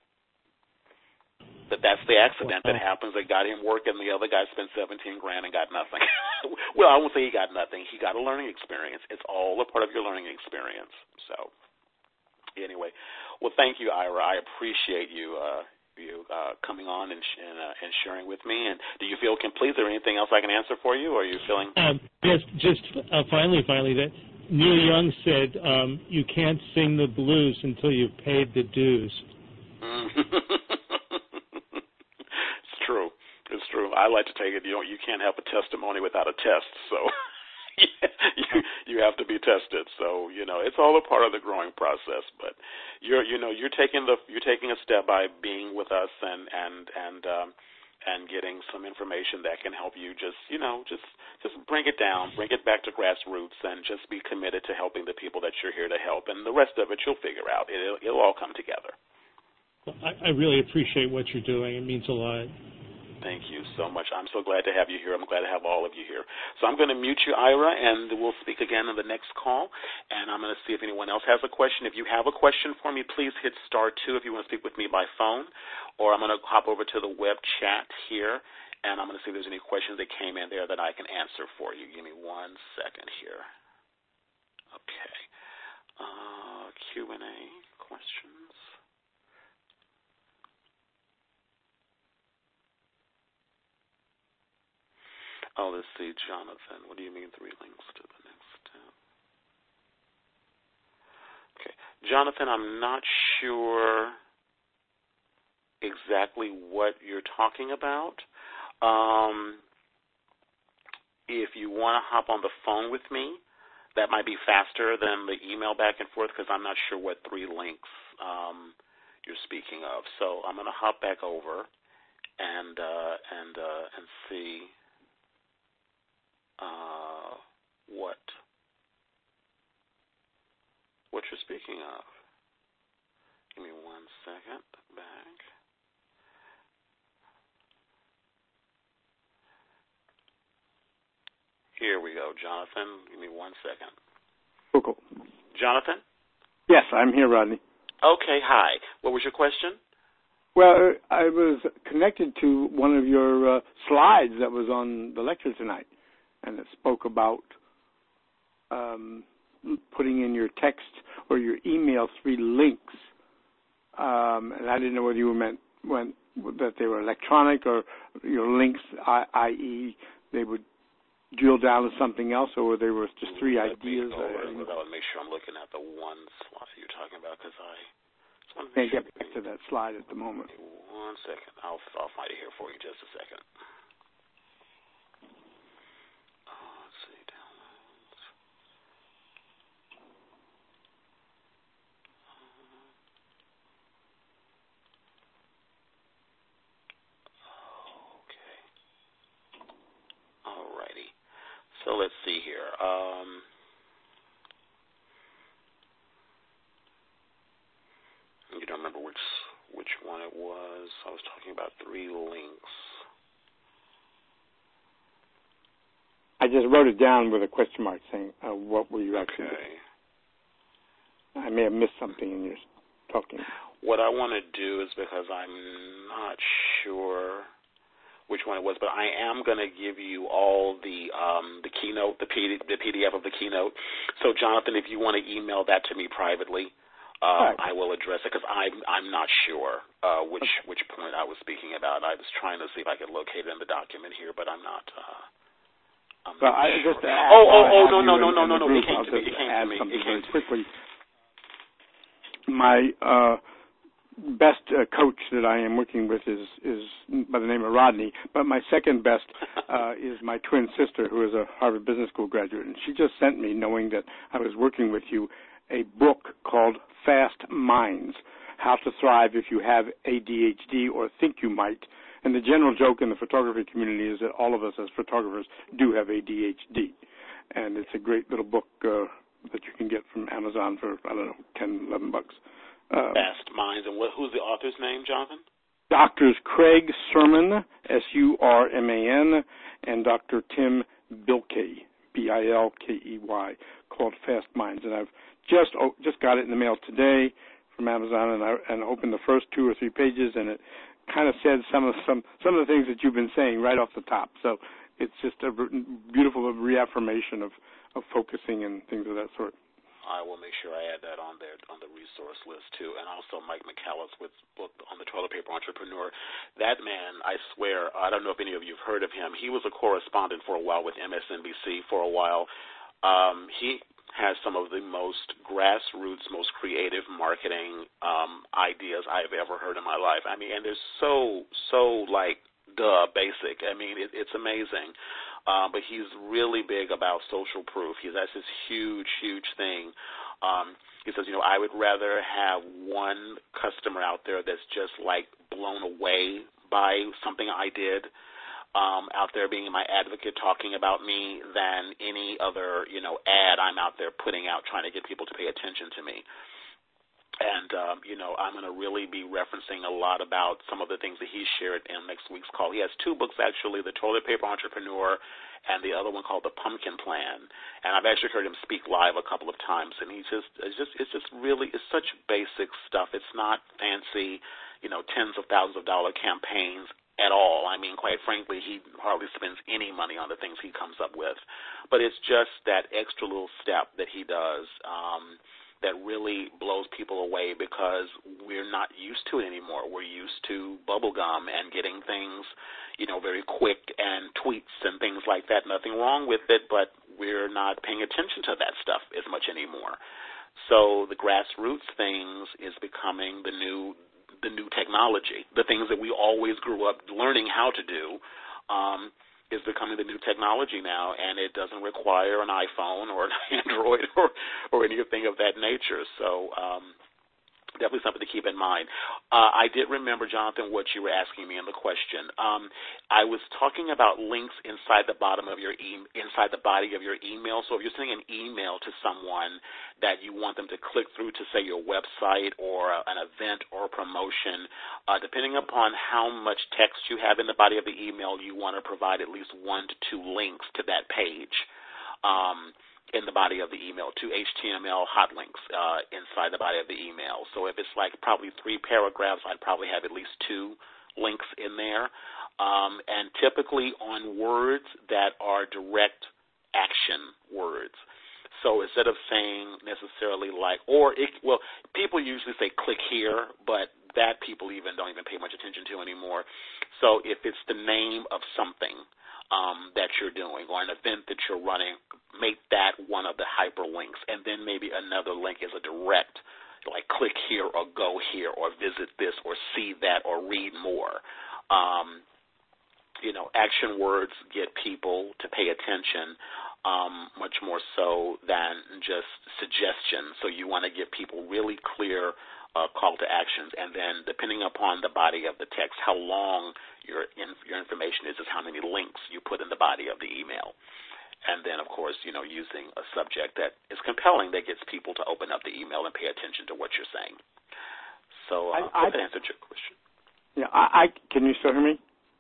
That that's the accident that happens that got him work, and the other guy spent seventeen grand and got nothing. Well, I won't say he got nothing. He got a learning experience. It's all a part of your learning experience. So, anyway, well, thank you, Ira. I appreciate you uh, you uh, coming on and sh- and, uh, and sharing with me. And do you feel complete? Is there anything else I can answer for you? Or are you feeling? Um, yes, just uh, finally, finally, that Neil Young said, um, "You can't sing the blues until you've paid the dues." It's true. It's true. I like to take it. You know, you can't have a testimony without a test. So you you have to be tested. So you know, it's all a part of the growing process. But you're you know you're taking the you're taking a step by being with us and and and um, and getting some information that can help you. Just you know just just bring it down, bring it back to grassroots, and just be committed to helping the people that you're here to help. And the rest of it, you'll figure out. It'll it'll all come together. I, I really appreciate what you're doing. It means a lot. Thank you so much. I'm so glad to have you here. I'm glad to have all of you here. So I'm going to mute you, Ira, and we'll speak again in the next call. And I'm going to see if anyone else has a question. If you have a question for me, please hit star two if you want to speak with me by phone. Or I'm going to hop over to the web chat here, and I'm going to see if there's any questions that came in there that I can answer for you. Give me one second here. Okay. Uh, Q and A questions. Oh, let's see, Jonathan. What do you mean three links to the next step? Okay. Jonathan, I'm not sure exactly what you're talking about. Um, if you want to hop on the phone with me, that might be faster than the email back and forth because I'm not sure what three links um, you're speaking of. So I'm going to hop back over and uh, and uh, and see uh, what what you're speaking of. Give me one second. Back. Here we go, Jonathan. Give me one second. Cool, cool. Jonathan? Yes, I'm here, Rodney. Okay, hi. What was your question? Well, I was connected to one of your uh, slides that was on the lecture tonight, and it spoke about um, putting in your text or your email three links. Um, and I didn't know whether you meant when, that they were electronic or your links, that is, they would drill down to something else, or they were just three Let ideas. Me go over, I would make sure I'm looking at the one slide you're talking about because I just want to can't sure get back to that slide at the moment. One second. I'll, I'll find it here for you just a second. Oh, let's see. Downloads. Okay. Alrighty. So let's see here. Um, you don't remember which which one it was. I was talking about three links. I just wrote it down with a question mark saying, uh, what were you actually Okay. doing? I may have missed something in your talking. What I want to do is because I'm not sure which one it was, but I am going to give you all the um, the keynote, the, P D, the P D F of the keynote. So, Jonathan, if you want to email that to me privately, uh, right. I will address it because I'm I'm not sure uh, which okay. which point I was speaking about. I was trying to see if I could locate it in the document here, but I'm not. Uh, I'm well, not I sure. just oh oh oh no no no no no no! It came to me. It came to me. It came to quickly. My. Uh, best uh, coach that I am working with is is by the name of Rodney, but my second best uh, is my twin sister, who is a Harvard Business School graduate, and she just sent me, knowing that I was working with you, a book called Fast Minds, How to Thrive If You Have A D H D or Think You Might. And the general joke in the photography community is that all of us as photographers do have A D H D, and it's a great little book uh, that you can get from Amazon for, I don't know, ten, eleven bucks. Uh, Fast Minds. And what, who's the author's name, Jonathan? Doctors Craig Surman, S U R M A N, and Doctor Tim Bilkey, B I L K E Y, called Fast Minds. And I've just oh, just got it in the mail today from Amazon, and I and opened the first two or three pages, and it kind of said some of some some of the things that you've been saying right off the top. So it's just a beautiful reaffirmation of, of focusing and things of that sort. I will make sure I add that on there on the resource list, too. And also Mike McCallis with book on the Toilet Paper Entrepreneur. That man, I swear, I don't know if any of you have heard of him. He was a correspondent for a while with M S N B C for a while. Um, he has some of the most grassroots, most creative marketing um, ideas I've ever heard in my life. I mean, and they're so, so, like, duh, basic. I mean, it, it's amazing. Uh, but he's really big about social proof. He's that's his huge, huge thing. Um, he says, you know, I would rather have one customer out there that's just like blown away by something I did um, out there being my advocate talking about me than any other, you know, ad I'm out there putting out trying to get people to pay attention to me. And, um, you know, I'm going to really be referencing a lot about some of the things that he shared in next week's call. He has two books, actually, The Toilet Paper Entrepreneur and the other one called The Pumpkin Plan. And I've actually heard him speak live a couple of times, and he's just, it's just, it's just really, it's such basic stuff. It's not fancy, you know, tens of thousands of dollar campaigns at all. I mean, quite frankly, he hardly spends any money on the things he comes up with. But it's just that extra little step that he does um, that really blows people away because we're not used to it anymore. We're used to bubble gum and getting things, you know, very quick and tweets and things like that. Nothing wrong with it, but we're not paying attention to that stuff as much anymore. So the grassroots things is becoming the new the new technology. The things that we always grew up learning how to do um, is becoming the new technology now, and it doesn't require an iPhone or an Android or, or anything of that nature. So um, definitely something to keep in mind. Uh, I did remember, Jonathan, what you were asking me in the question. Um, I was talking about links inside the bottom of your e- inside the body of your email. So if you're sending an email to someone that you want them to click through to, say, your website or uh, an event or promotion, uh, depending upon how much text you have in the body of the email, you want to provide at least one to two links to that page. Um, in the body of the email, to H T M L hot links uh, inside the body of the email. So if it's like probably three paragraphs, I'd probably have at least two links in there. Um, and typically on words that are direct action words. So instead of saying necessarily like, or, it, well, people usually say click here, but that people even don't even pay much attention to anymore. So if it's the name of something, Um, that you're doing or an event that you're running, make that one of the hyperlinks, and then maybe another link is a direct, like click here or go here or visit this or see that or read more. Um, you know, action words get people to pay attention um, much more so than just suggestions. So you want to give people really clear Uh, call to actions, and then depending upon the body of the text, how long your in, your information is, is how many links you put in the body of the email. And then, of course, you know, using a subject that is compelling that gets people to open up the email and pay attention to what you're saying. So uh, I, I hope that answered your question. Yeah, I, I can you still hear me?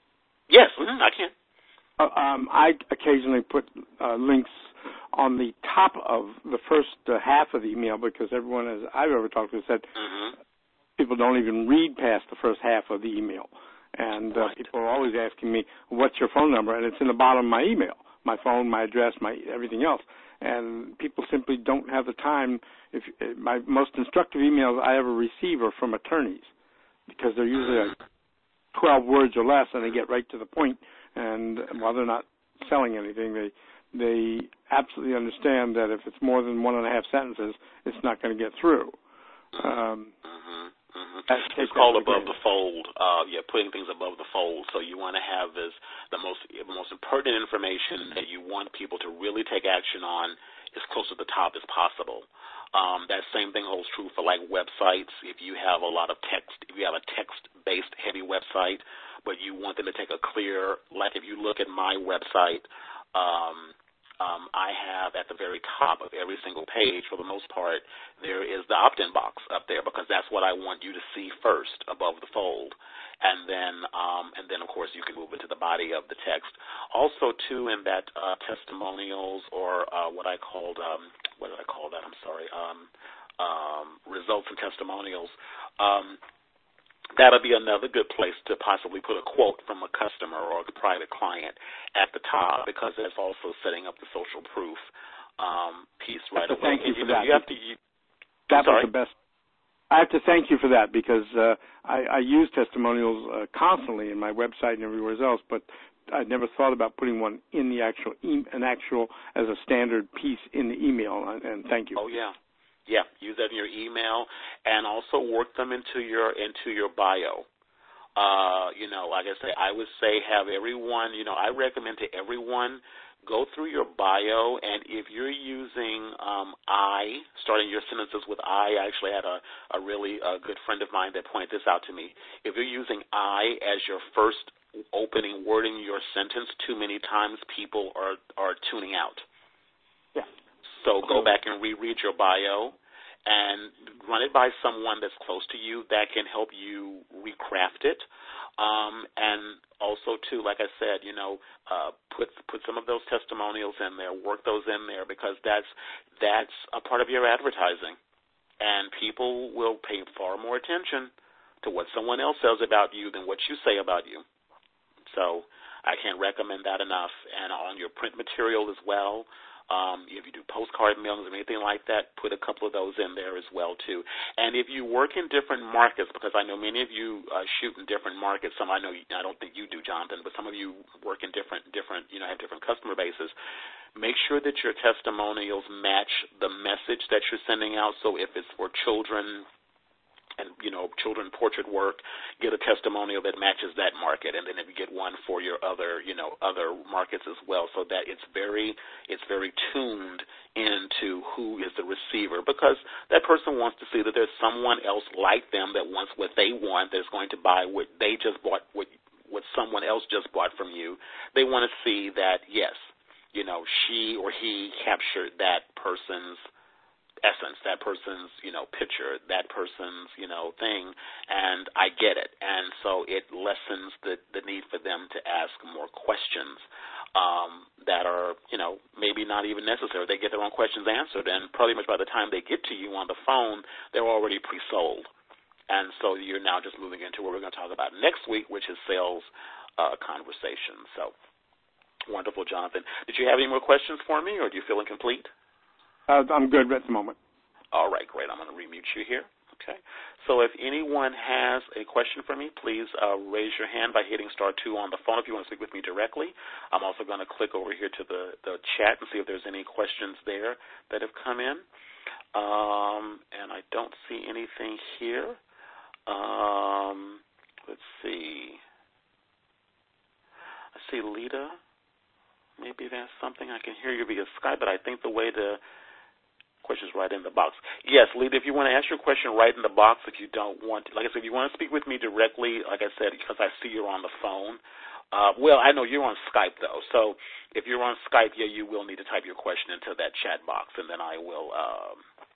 Yes, mm-hmm, I can. Uh, um, I occasionally put uh, links on the top of the first uh, half of the email because everyone as I've ever talked to said mm-hmm. people don't even read past the first half of the email. And uh, right. people are always asking me, what's your phone number? And it's in the bottom of my email, my phone, my address, my everything else. And people simply don't have the time. If my most instructive emails I ever receive are from attorneys because they're usually like twelve words or less, and they get right to the point. And while they're not selling anything, they they absolutely understand that if it's more than one and a half sentences, it's not going to get through. Um, mm-hmm, mm-hmm. It's called above the fold. Uh, yeah, putting things above the fold. So you want to have this the most the most pertinent information that you want people to really take action on as close to the top as possible. Um, that same thing holds true for like websites. If you have a lot of text, if you have a text-based heavy website, but you want them to take a clear, like if you look at my website, um, um, I have at the very top of every single page, for the most part, there is the opt-in box up there because that's what I want you to see first above the fold. And then, um, and then of course, you can move into the body of the text. Also, too, in that uh, testimonials or uh, what I called, um, what did I call that? I'm sorry, um, um, results and testimonials. Um, That'll be another good place to possibly put a quote from a customer or a private client at the top because that's also setting up the social proof um, piece right away. Thank you, you for know, that. You have to, you, that was the best. I have to thank you for that because uh, I, I use testimonials uh, constantly in my website and everywhere else, but I never thought about putting one in the actual e- an actual as a standard piece in the email. And, and thank you. Oh yeah. Yeah, use that in your email, and also work them into your into your bio. Uh, you know, like I say, I would say have everyone. You know, I recommend to everyone go through your bio, and if you're using um, I, starting your sentences with I, I actually had a, a really a good friend of mine that pointed this out to me. If you're using I as your first opening word in your sentence, too many times people are are tuning out. Yeah. So go back and reread your bio and run it by someone that's close to you that can help you recraft it. Um, and also, too, like I said, you know, uh, put put some of those testimonials in there, work those in there, because that's that's a part of your advertising. And people will pay far more attention to what someone else says about you than what you say about you. So I can't recommend that enough. And on your print material as well, um, if you do postcard mailings or anything like that, put a couple of those in there as well, too. And if you work in different markets, because I know many of you uh, shoot in different markets. Some I know, I don't think you do, Jonathan, but some of you work in different, different, you know, have different customer bases. Make sure that your testimonials match the message that you're sending out. So if it's for children and, you know, children portrait work, get a testimonial that matches that market. And then if you get one for your other, you know, other markets as well, so that it's very, it's very tuned into who is the receiver, because that person wants to see that there's someone else like them that wants what they want, that's going to buy what they just bought, what, what someone else just bought from you. They want to see that, yes, you know, she or he captured that person's essence, that person's, you know, picture, that person's, you know, thing, and I get it. And so it lessens the, the need for them to ask more questions um, that are, you know, maybe not even necessary. They get their own questions answered, and pretty much by the time they get to you on the phone, they're already pre-sold. And so you're now just moving into what we're going to talk about next week, which is sales uh, conversations. So wonderful, Jonathan. Did you have any more questions for me, or do you feel incomplete? Uh, I'm good at the moment. All right, great. I'm going to remute you here. Okay. So if anyone has a question for me, please uh, raise your hand by hitting star two on the phone if you want to speak with me directly. I'm also going to click over here to the, the chat and see if there's any questions there that have come in. Um, and I don't see anything here. Um, let's see. I see Lita. Maybe that's something I can hear you via Skype, but I think the way the question's right in the box. Yes, Lita, if you want to ask your question right in the box, if you don't want to, like I said, if you want to speak with me directly, like I said, because I see you're on the phone. Uh, well, I know you're on Skype, though, so if you're on Skype, yeah, you will need to type your question into that chat box, and then I will um,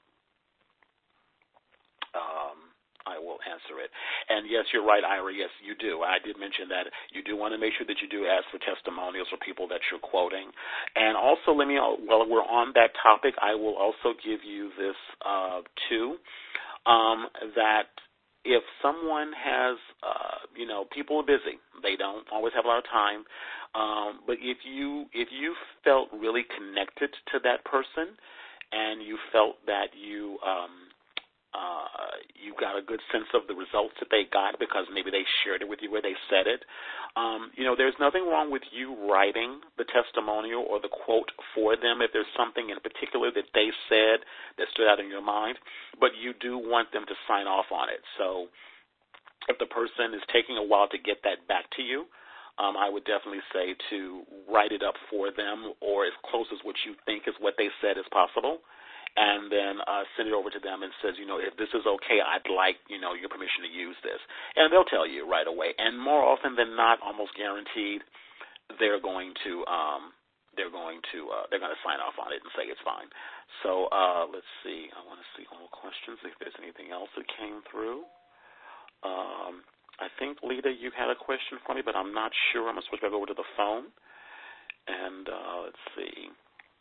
um, I will answer it. And, yes, you're right, Ira, yes, you do. I did mention that you do want to make sure that you do ask for testimonials for people that you're quoting. And also, let me, while we're on that topic, I will also give you this, uh, too, um, that if someone has, uh, you know, people are busy. They don't always have a lot of time. Um, but if you if you felt really connected to that person and you felt that you um, Uh, you got a good sense of the results that they got because maybe they shared it with you where they said it. Um, you know, there's nothing wrong with you writing the testimonial or the quote for them if there's something in particular that they said that stood out in your mind, but you do want them to sign off on it. So if the person is taking a while to get that back to you, um, I would definitely say to write it up for them or as close as what you think is what they said as possible. And then uh, send it over to them and says, you know, if this is okay, I'd like, you know, your permission to use this. And they'll tell you right away. And more often than not, almost guaranteed, they're going to um, they're going to uh, they're going to sign off on it and say it's fine. So uh, let's see. I want to see all questions if there's anything else that came through. Um, I think Lita, you had a question for me, but I'm not sure. I'm gonna switch back over to the phone. And uh, let's see.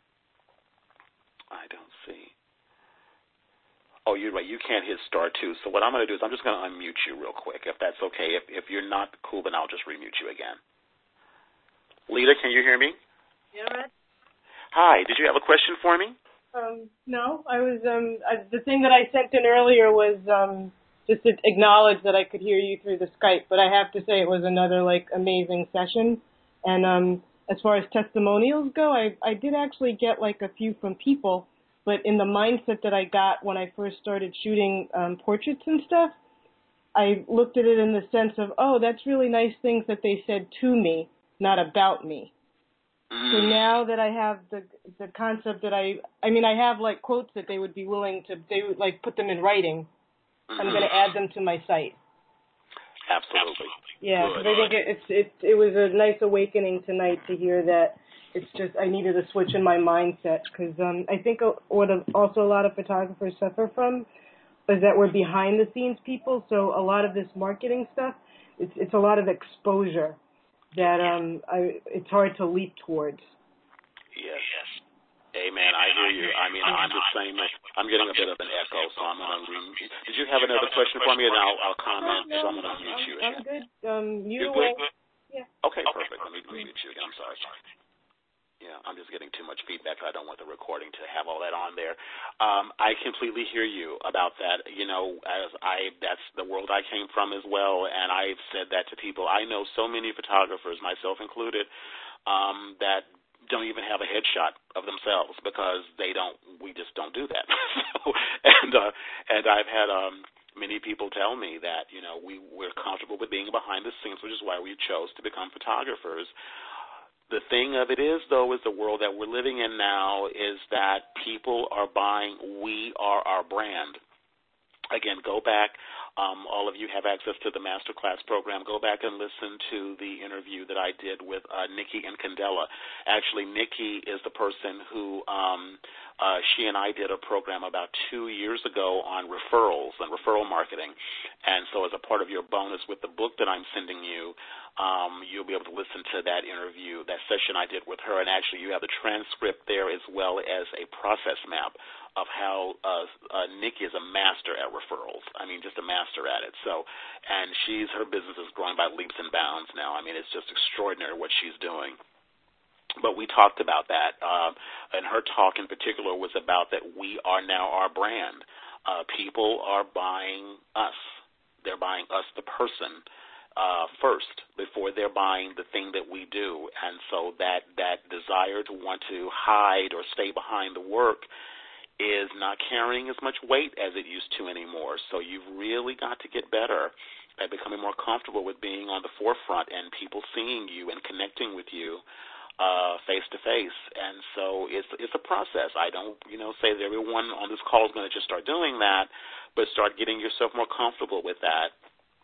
I don't see. Oh, you're right. You can't hit star two. So what I'm going to do is I'm just going to unmute you real quick, if that's okay. If if you're not cool, then I'll just remute you again. Lita, can you hear me? Yeah, right. Hi. Did you have a question for me? Um, no, I was, um, I, the thing that I sent in earlier was um, just to acknowledge that I could hear you through the Skype, but I have to say it was another, like, amazing session. And um, as far as testimonials go, I, I did actually get, like, a few from people, but in the mindset that I got when I first started shooting um, portraits and stuff, I looked at it in the sense of, oh, that's really nice things that they said to me, not about me. So now that I have the the concept that I, I mean, I have, like, quotes that they would be willing to, they would, like, put them in writing. Mm-hmm. I'm going to add them to my site. Absolutely. Yeah, because I think it, it's it it was a nice awakening tonight to hear that it's just I needed a switch in my mindset because um, I think what also a lot of photographers suffer from is that we're behind the scenes people. So a lot of this marketing stuff, it's it's a lot of exposure that um, I, it's hard to leap towards. Yes. Amen. I hear you. I mean, I'm just saying that I'm getting a bit of an echo, so I'm going to re- Did you have another question for me, and I'll, I'll comment, no, no, so I'm going to mute you again. I'm good. Um, you You're good? Yeah. Okay, perfect. Let me mute you again. I'm sorry. Yeah, I'm just getting too much feedback. I don't want the recording to have all that on there. Um, I completely hear you about that. You know, as I that's the world I came from as well, and I've said that to people. I know so many photographers, myself included, um, that don't even have a headshot of themselves because they don't. We just don't do that. so, and uh, and I've had um, many people tell me that you know we we're comfortable with being behind the scenes, which is why we chose to become photographers. The thing of it is, though, is the world that we're living in now is that people are buying. We are our brand. Again, go back. Um, all of you have access to the Masterclass program. Go back and listen to the interview that I did with uh, Nikki and Candela. Actually, Nikki is the person who um, uh, she and I did a program about two years ago on referrals and referral marketing. And so as a part of your bonus with the book that I'm sending you, um, you'll be able to listen to that interview, that session I did with her. And actually, you have the transcript there as well as a process map of how uh, uh, Nikki is a master at referrals. I mean, just a master at it. So, and she's her business is growing by leaps and bounds now. I mean, it's just extraordinary what she's doing. But we talked about that, uh, and her talk in particular was about that we are now our brand. Uh, people are buying us. They're buying us, the person, uh, first before they're buying the thing that we do. And so that that desire to want to hide or stay behind the work is not carrying as much weight as it used to anymore. So you've really got to get better at becoming more comfortable with being on the forefront and people seeing you and connecting with you uh, face to face. And so it's it's a process. I don't, you know, say that everyone on this call is going to just start doing that, but start getting yourself more comfortable with that.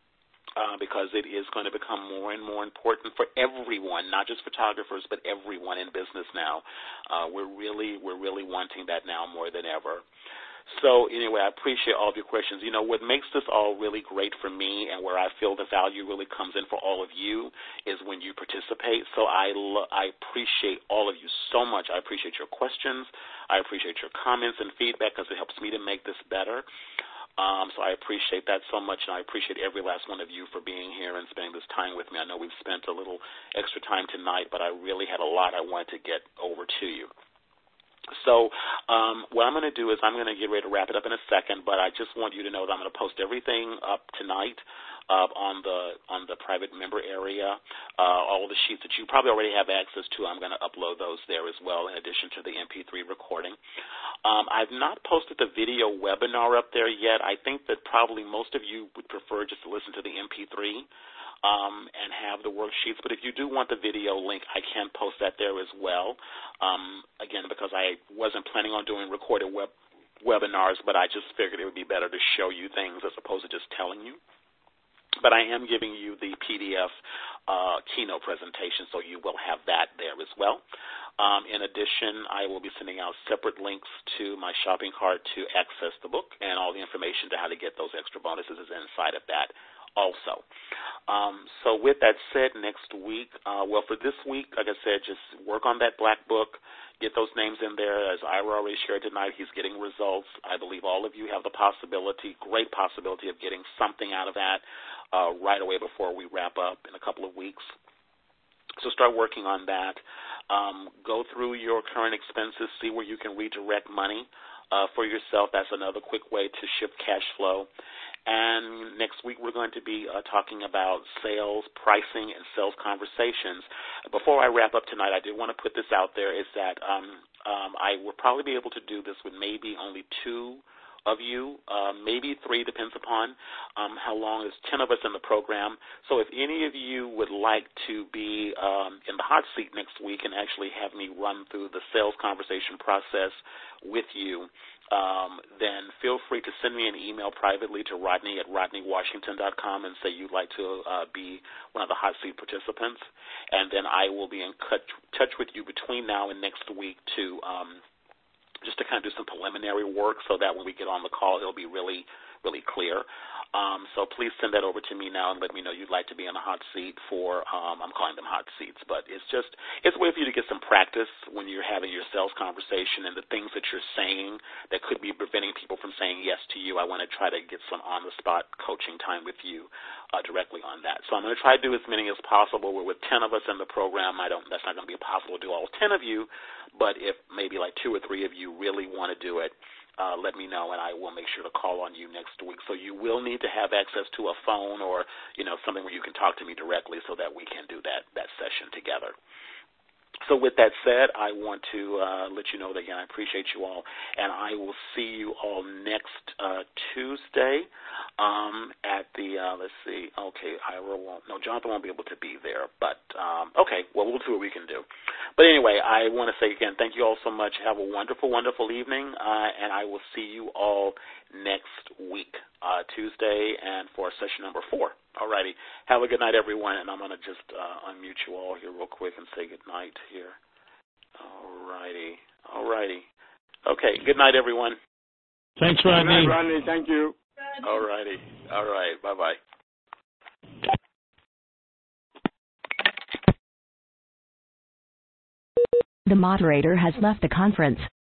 Uh, because it is going to become more and more important for everyone, not just photographers, but everyone in business now. Uh, we're really, we're really wanting that now more than ever. So anyway, I appreciate all of your questions. You know, what makes this all really great for me and where I feel the value really comes in for all of you is when you participate. So I, lo- I appreciate all of you so much. I appreciate your questions. I appreciate your comments and feedback because it helps me to make this better. Um, so I appreciate that so much, and I appreciate every last one of you for being here and spending this time with me. I know we've spent a little extra time tonight, but I really had a lot I wanted to get over to you. So um, what I'm going to do is I'm going to get ready to wrap it up in a second, but I just want you to know that I'm going to post everything up tonight uh, on the on the private member area. Uh, all the sheets that you probably already have access to, I'm going to upload those there as well in addition to the M P three recording. Um, I've not posted the video webinar up there yet. I think that probably most of you would prefer just to listen to the M P three. Um, and have the worksheets. But if you do want the video link, I can post that there as well. Um, again, because I wasn't planning on doing recorded web webinars, but I just figured it would be better to show you things as opposed to just telling you. But I am giving you the P D F uh, keynote presentation, so you will have that there as well. Um, in addition, I will be sending out separate links to my shopping cart to access the book, and all the information to how to get those extra bonuses is inside of that also. Um, so with that said, next week, uh, well, for this week, like I said, just work on that black book, get those names in there. As Ira already shared tonight, he's getting results. I believe all of you have the possibility, great possibility of getting something out of that uh, right away before we wrap up in a couple of weeks. So start working on that. Um, go through your current expenses, see where you can redirect money uh, for yourself. That's another quick way to shift cash flow. And next week we're going to be uh, talking about sales, pricing, and sales conversations. Before I wrap up tonight, I did want to put this out there, is that um, um, I will probably be able to do this with maybe only two of you, uh, maybe three, depends upon um, how long. There's ten of us in the program. So if any of you would like to be um, in the hot seat next week and actually have me run through the sales conversation process with you, um, then feel free to send me an email privately to Rodney at rodney washington dot com and say you'd like to uh, be one of the hot seat participants. And then I will be in touch with you between now and next week to um, just to kind of do some preliminary work so that when we get on the call, it'll be really, really clear. Um, so please send that over to me now and let me know you'd like to be in a hot seat for, um, I'm calling them hot seats, but it's just, it's a way for you to get some practice when you're having your sales conversation and the things that you're saying that could be preventing people from saying yes to you. I want to try to get some on-the-spot coaching time with you uh, directly on that. So I'm going to try to do as many as possible. We're with ten of us in the program. I don't, that's not going to be possible to do all ten of you, but if maybe like two or three of you really want to do it, Uh, let me know, and I will make sure to call on you next week. So you will need to have access to a phone or, you know, something where you can talk to me directly so that we can do that, that session together. So with that said, I want to uh, let you know that, again, I appreciate you all, and I will see you all next uh, Tuesday um, at the, uh, let's see, okay, Ira won't, no, Jonathan won't be able to be there, but, um, okay, well, we'll see what we can do. But anyway, I want to say again, thank you all so much. Have a wonderful, wonderful evening, uh, and I will see you all next week, uh, Tuesday, and for session number four. All righty. Have a good night, everyone, and I'm going to just uh, unmute you all here real quick and say good night here. All righty. All righty. Okay, good night, everyone. Thanks, Rodney. Good night, Rodney. Thank you. All righty. All right. Bye-bye. The moderator has left the conference.